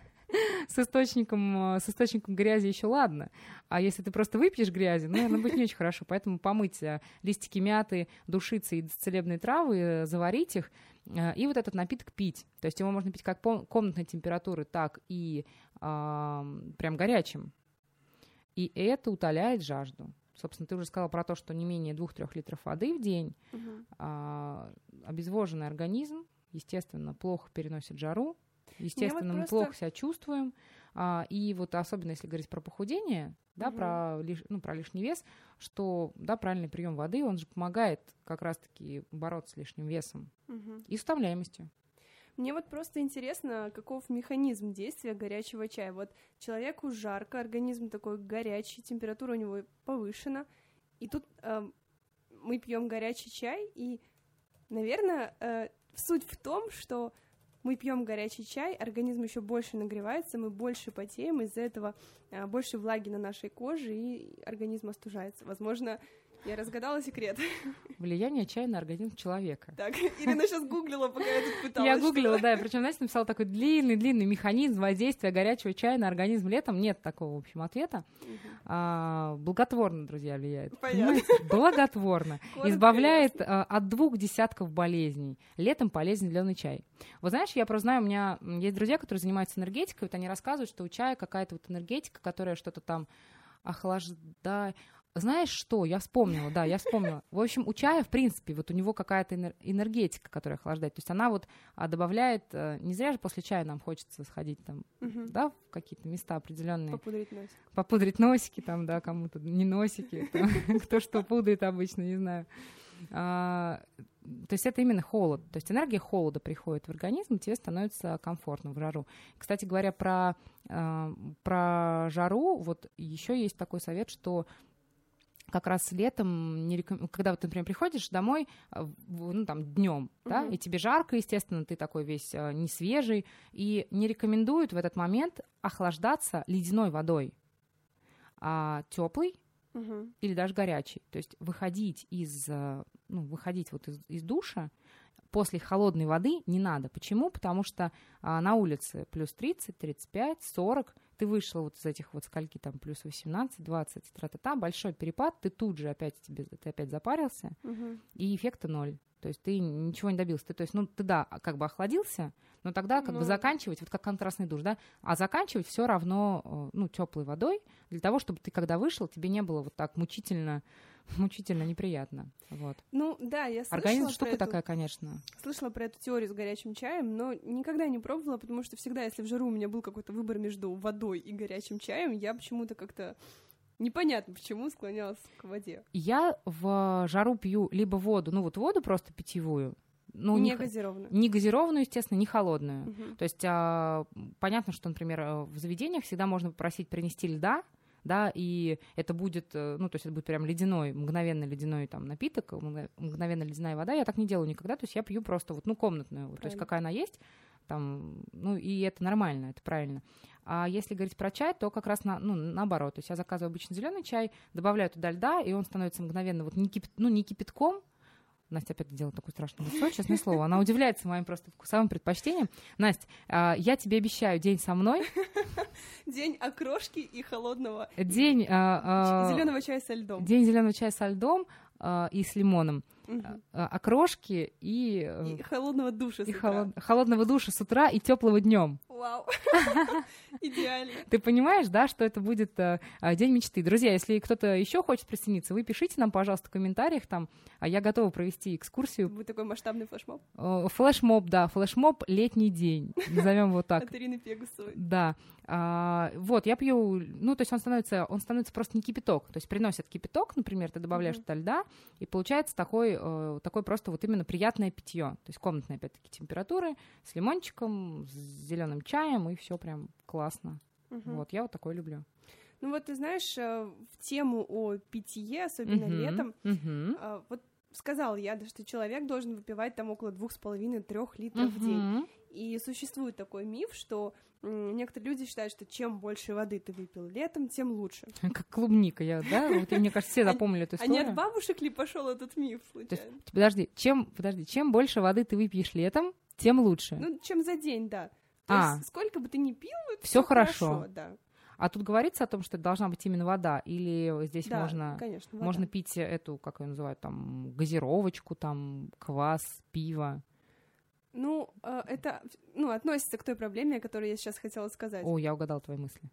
с, источником, с источником грязи, еще ладно. А если ты просто выпьешь грязи, ну, наверное, будет не очень хорошо. Поэтому помыть а, листики мяты, душицы и целебные травы, э, заварить их, э, и вот этот напиток пить. То есть его можно пить как пом- комнатной температуры, так и а, прям горячим. И это утоляет жажду. Собственно, ты уже сказала про то, что не менее двух-трёх литров воды в день. Мгм. А, обезвоженный организм, естественно, плохо переносит жару, естественно, мы просто- плохо себя чувствуем. А, и вот особенно если говорить про похудение, да, Мгм. про, лиш- ну, про лишний вес, что да, правильный прием воды, он же помогает как раз-таки бороться с лишним весом Мгм. и с утомляемостью. Мне вот просто интересно, каков механизм действия горячего чая. Вот человеку жарко, организм такой горячий, температура у него повышена, и тут эм, мы пьем горячий чай, и, наверное, э, суть в том, что мы пьем горячий чай, организм еще больше нагревается, мы больше потеем, из-за этого э, больше влаги на нашей коже, и организм остужается. Возможно, я разгадала секрет. Влияние чая на организм человека. Так, Ирина сейчас гуглила, пока я тут пыталась. Я гуглила, что-то. да, причем, знаете, написала такой длинный-длинный механизм воздействия горячего чая на организм летом. Нет такого, в общем, ответа. Мгм. А, благотворно, друзья, влияет. Понятно. Понимаете? Благотворно. Коротко и Избавляет ясно. а, от двух десятков болезней. Летом полезен зеленый чай. Вот знаешь, я просто знаю, у меня м, есть друзья, которые занимаются энергетикой, вот они рассказывают, что у чая какая-то вот энергетика, которая что-то там охлаждает. Знаешь что? Я вспомнила, да, я вспомнила. В общем, у чая, в принципе, вот у него какая-то энер- энергетика, которая охлаждает. То есть она вот а, добавляет... э, Не зря же после чая нам хочется сходить там, Мгм. да, в какие-то места определенные, Попудрить носик. попудрить носики там, да, кому-то не носики, там, кто что пудрит обычно, не знаю. А, То есть это именно холод. То есть энергия холода приходит в организм, и тебе становится комфортно в жару. Кстати говоря, про, а, про жару, вот еще есть такой совет, что как раз летом, не реком- когда вот ты, например, приходишь домой, а, в- ну, там, днем, да, Мгм. и тебе жарко, естественно, ты такой весь а, не свежий, и не рекомендуют в этот момент охлаждаться ледяной водой, а теплой Мгм. или даже горячей. То есть выходить из, а, ну, выходить вот из, из душа после холодной воды не надо. Почему? Потому что а, на улице плюс тридцать, тридцать пять, сорок, ты вышла вот из этих вот скольки там, плюс восемнадцать, двадцать, тра-та-та, большой перепад, ты тут же опять, тебе, ты опять запарился, Мгм. и эффекта ноль. То есть ты ничего не добился. Ты, то есть, ну, ты, да, как бы охладился, но тогда как Ну бы да. заканчивать, вот как контрастный душ, да, а заканчивать все равно, э, ну, теплой водой, для того, чтобы ты, когда вышел, тебе не было вот так мучительно, мучительно неприятно. Вот. Ну да, я слышала Организм про штука эту- такая, конечно. слышала про эту теорию с горячим чаем, но никогда не пробовала, потому что всегда, если в жару у меня был какой-то выбор между водой и горячим чаем, я почему-то как-то непонятно почему склонялась к воде. Я в жару пью либо воду, ну вот воду просто питьевую, ну, не не, х- газированно. не газированную, естественно, не холодную. Мгм. То есть а, понятно, что, например, э, в заведениях всегда можно попросить принести льда, да, и это будет, э, ну, то есть это будет прям ледяной, мгновенно ледяной там напиток, мгно- мгновенно ледяная вода. Я так не делаю никогда, то есть я пью просто вот, ну, комнатную, вот, то есть Правильно. какая она есть, там, ну, и это нормально, это правильно. А если говорить про чай, то как раз на, ну, наоборот. То есть я заказываю обычно зеленый чай, добавляю туда льда, и он становится мгновенно вот не, кип, ну, не кипятком. Настя опять делает такое страшное лицо, честное слово. Она удивляется моим просто вкусовым предпочтениям. Настя, а, я тебе обещаю день со мной, День окрошки и холодного день, а, а, зеленого чая со льдом. день зеленого чая со льдом а, и с лимоном, Мгм. а, окрошки и, э, И холодного душа с и утра. холод- холодного душа с утра и теплого днем. Вау. Идеально. Ты понимаешь, да, что это будет э, э, день мечты. Друзья, если кто-то еще хочет присоединиться, вы пишите нам, пожалуйста, в комментариях там, а я готова провести экскурсию. Будет такой масштабный флешмоб Э, Флешмоб, да, флешмоб «Летний день», назовем его так. от Ирины Пегусовой. Да. А, вот, я пью, ну, то есть он становится, он становится просто не кипяток. То есть приносят кипяток, например, ты добавляешь Мгм. туда льда, и получается такой, э, такой просто вот именно приятное питье. То есть комнатные, опять-таки, температуры, с лимончиком, с зеленым чаем, и все прям классно. Мгм. Вот, я вот такое люблю. Ну вот ты знаешь, э, в тему о питье, особенно Мгм, летом, мгм, а, вот сказал я, да, что человек должен выпивать там около двух с половиной трех литров в день. мгм. И существует такой миф, что м, некоторые люди считают, что чем больше воды ты выпил летом, тем лучше. Как клубника, я, да? Вот, и мне кажется, все А- запомнили эту А не историю. от бабушек ли пошел этот миф, То есть, случайно? подожди, чем, подожди, чем больше воды ты выпьешь летом, тем лучше. Ну, чем за день, да. То А. есть сколько бы ты ни пил, это Всё всё хорошо. да. А тут говорится о том, что это должна быть именно вода, или здесь Да, можно, конечно, вода. можно пить эту, как ее называют, там, газировочку, там, квас, пиво. Ну, э, это ну, относится к той проблеме, о которой я сейчас хотела сказать. О, я угадала твои мысли.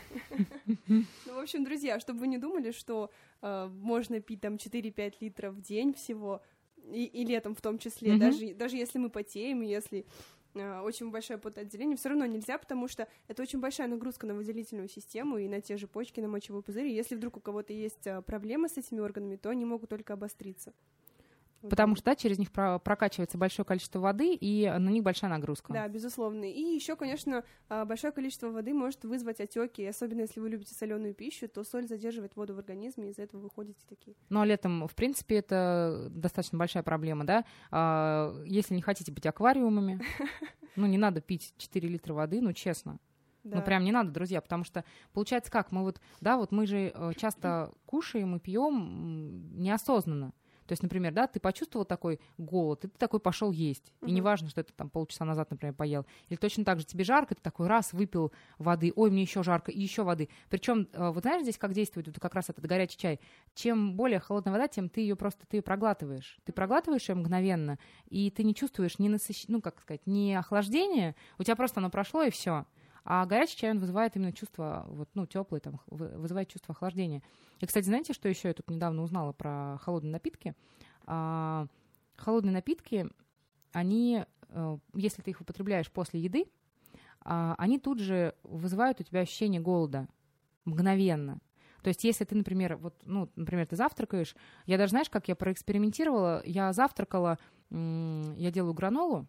Ну, в общем, друзья, чтобы вы не думали, что э, можно пить там четыре-пять литров в день всего, и, и летом в том числе, Мгм. даже, даже если мы потеем, и если э, очень большое потоотделение, все равно нельзя, потому что это очень большая нагрузка на выделительную систему и на те же почки, на мочевой пузырь. И если вдруг у кого-то есть э, проблемы с этими органами, то они могут только обостриться. Вот Потому так. что, да, через них про- прокачивается большое количество воды, и на них большая нагрузка. Да, безусловно. И еще, конечно, а, большое количество воды может вызвать отеки, особенно если вы любите соленую пищу, то соль задерживает воду в организме, и из-за этого вы ходите такие. Ну, а летом, в принципе, это достаточно большая проблема, да? А, если не хотите быть аквариумами, ну, не надо пить четыре литра воды, ну, честно. Да. Ну, прям не надо, друзья, потому что получается как? Мы вот, да, вот мы же э, часто кушаем и пьем неосознанно. То есть, например, да, ты почувствовал такой голод, и ты такой пошел есть. И Мгм. неважно, что это там полчаса назад, например, поел. Или точно так же тебе жарко, ты такой раз выпил воды, ой, мне еще жарко, и еще воды. Причем, вот знаешь, здесь как действует вот как раз этот горячий чай. Чем более холодная вода, тем ты ее просто ты ее проглатываешь. Ты проглатываешь ее мгновенно, и ты не чувствуешь ни насыщ... ну, как сказать, ни охлаждения, у тебя просто оно прошло, и все. А горячий чай, он вызывает именно чувство, вот, ну, теплый, там, вы- вызывает чувство охлаждения. И, кстати, знаете, что еще я тут недавно узнала про холодные напитки? А, холодные напитки, они, э, если ты их употребляешь после еды, а, они тут же вызывают у тебя ощущение голода мгновенно. То есть, если ты, например, вот, ну, например, ты завтракаешь, я даже, знаешь, как я проэкспериментировала, я завтракала, м, я делаю гранолу.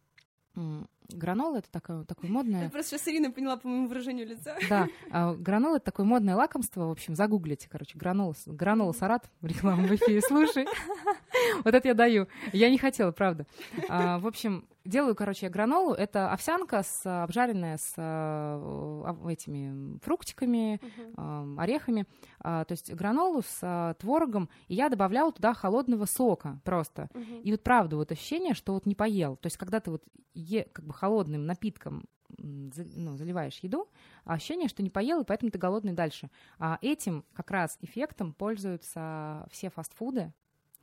М, Гранола — это такое, такое модное... Я просто сейчас Ирина поняла по моему выражению лица. Да, а, гранола — это такое модное лакомство, в общем, загуглите, короче, гранола, с- гранола Сарат, рекламу в эфире, слушай. Вот это я даю. Я не хотела, правда. А, В общем, делаю, короче, я гранолу. Это овсянка с, а, обжаренная с а, а, этими фруктиками, Мгм. а, орехами. А, То есть гранолу с а, творогом. И я добавляла туда холодного сока просто. Мгм. И вот правда, вот ощущение, что вот не поел. То есть когда ты вот е, как бы холодным напитком м, за- ну, заливаешь еду, а ощущение, что не поел, и поэтому ты голодный дальше. А этим как раз эффектом пользуются все фастфуды.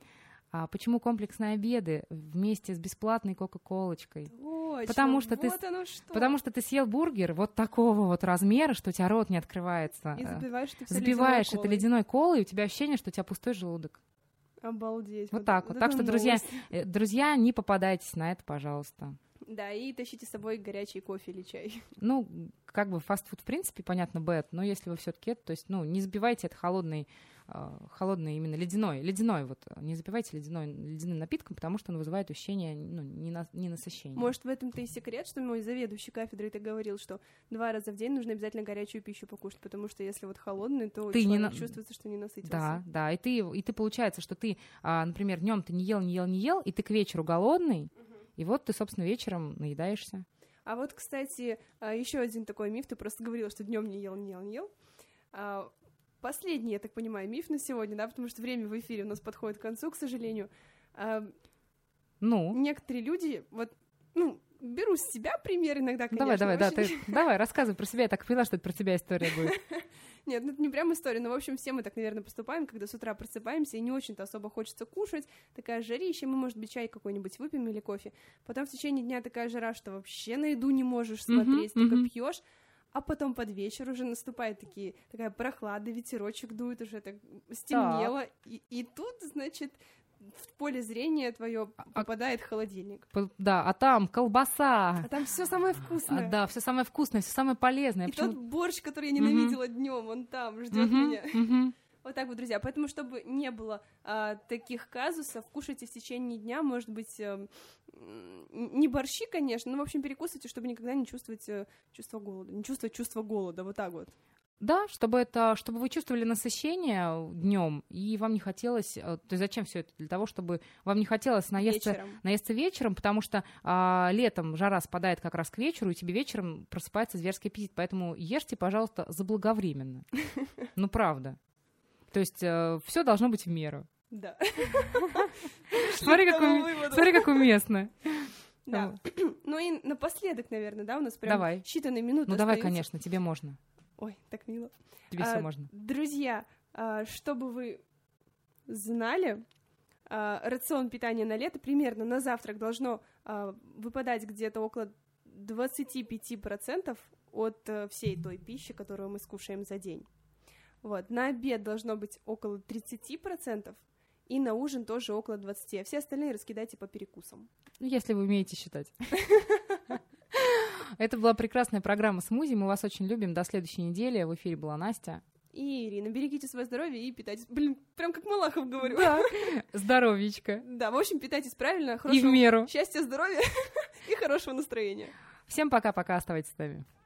А почему комплексные обеды вместе с бесплатной кока-колочкой? Точно, Потому что ты вот оно что. Потому что ты съел бургер вот такого вот размера, что у тебя рот не открывается. И Э, забиваешь ты всё Забиваешь ледяной это колой. ледяной колой, и у тебя ощущение, что у тебя пустой желудок. Обалдеть. Вот так вот. Так это что, друзья, новость. Э, Друзья, не попадайтесь на это, пожалуйста. Да, и тащите с собой горячий кофе или чай. Ну, как бы фастфуд, в принципе, понятно, бэд, но если вы все-таки это, то есть, ну, не забивайте это холодный, э, холодный именно ледяной, ледяной вот, не забивайте ледяной, ледяным напитком, потому что он вызывает ощущение, ну, нена- ненасыщения. Может, в этом-то и секрет, что мой заведующий кафедрой ты говорил, что два раза в день нужно обязательно горячую пищу покушать, потому что если вот холодный, то Ты не человек на- чувствуется, что не насытился. Да, да, и ты, и ты получается, что ты, а, например, днем ты не ел, не ел, не ел, и ты к вечеру голодный, и вот ты, собственно, вечером наедаешься. А вот, кстати, еще один такой миф, ты просто говорила, что днем не ел, не ел, не ел. А, Последний, я так понимаю, миф на сегодня, да, потому что время в эфире у нас подходит к концу, к сожалению. А, Ну, Некоторые люди, вот, ну, беру с себя пример иногда, конечно. давай, давай, да, очень- ты, давай, рассказывай про себя, я так поняла, что это про тебя история будет. Нет, ну это не прям история, но, в общем, все мы так, наверное, поступаем, когда с утра просыпаемся, и не очень-то особо хочется кушать, такая жарища, мы, может быть, чай какой-нибудь выпьем или кофе. Потом в течение дня такая жара, что вообще на еду не можешь Мгм, смотреть, только мгм. пьешь. А потом под вечер уже наступает такие, такая прохлада, ветерочек дует, уже так стемнело. И, и тут, значит, в поле зрения твое попадает холодильник. П- Да, а там колбаса. А там все самое А, вкусное. да, все самое вкусное, все самое полезное. И Почему- тот борщ, который я ненавидела днем, он там ждет Мгм, меня. мгм. Вот так вот, друзья. Поэтому, чтобы не было а, таких казусов, кушайте в течение дня, может быть, а, не борщи, конечно, но, в общем, перекусывайте, чтобы никогда не чувствовать а, чувство голода. Не чувствовать чувство голода, вот так вот. Да, чтобы это, чтобы вы чувствовали насыщение днем, и вам не хотелось. То есть зачем все это? Для того, чтобы вам не хотелось наесться вечером, наесться вечером, потому что а, летом жара спадает как раз к вечеру, и тебе вечером просыпается зверский аппетит. Поэтому ешьте, пожалуйста, заблаговременно. Ну, правда. То есть все должно быть в меру. Да. Смотри, как уместно. Да. Ну и напоследок, наверное, да, у нас прям давай. считанные минуты. Ну давай, конечно, тебе можно. Ой, так мило. Тебе а, все можно. Друзья, а, чтобы вы знали, а, рацион питания на лето примерно на завтрак должно а, выпадать где-то около двадцать пять процентов от а, всей той пищи, которую мы скушаем за день. Вот. На обед должно быть около тридцать процентов, и на ужин тоже около двадцать процентов, а все остальные раскидайте по перекусам. Ну, если вы умеете считать. Это была прекрасная программа «Смузи». Мы вас очень любим. До следующей недели. В эфире была Настя. И Ирина. Берегите свое здоровье и питайтесь. Блин, прям как Малахов говорю. Да. Здоровичка. Да, в общем, питайтесь правильно. И в меру. Счастья, здоровья и хорошего настроения. Всем пока-пока. Оставайтесь с нами.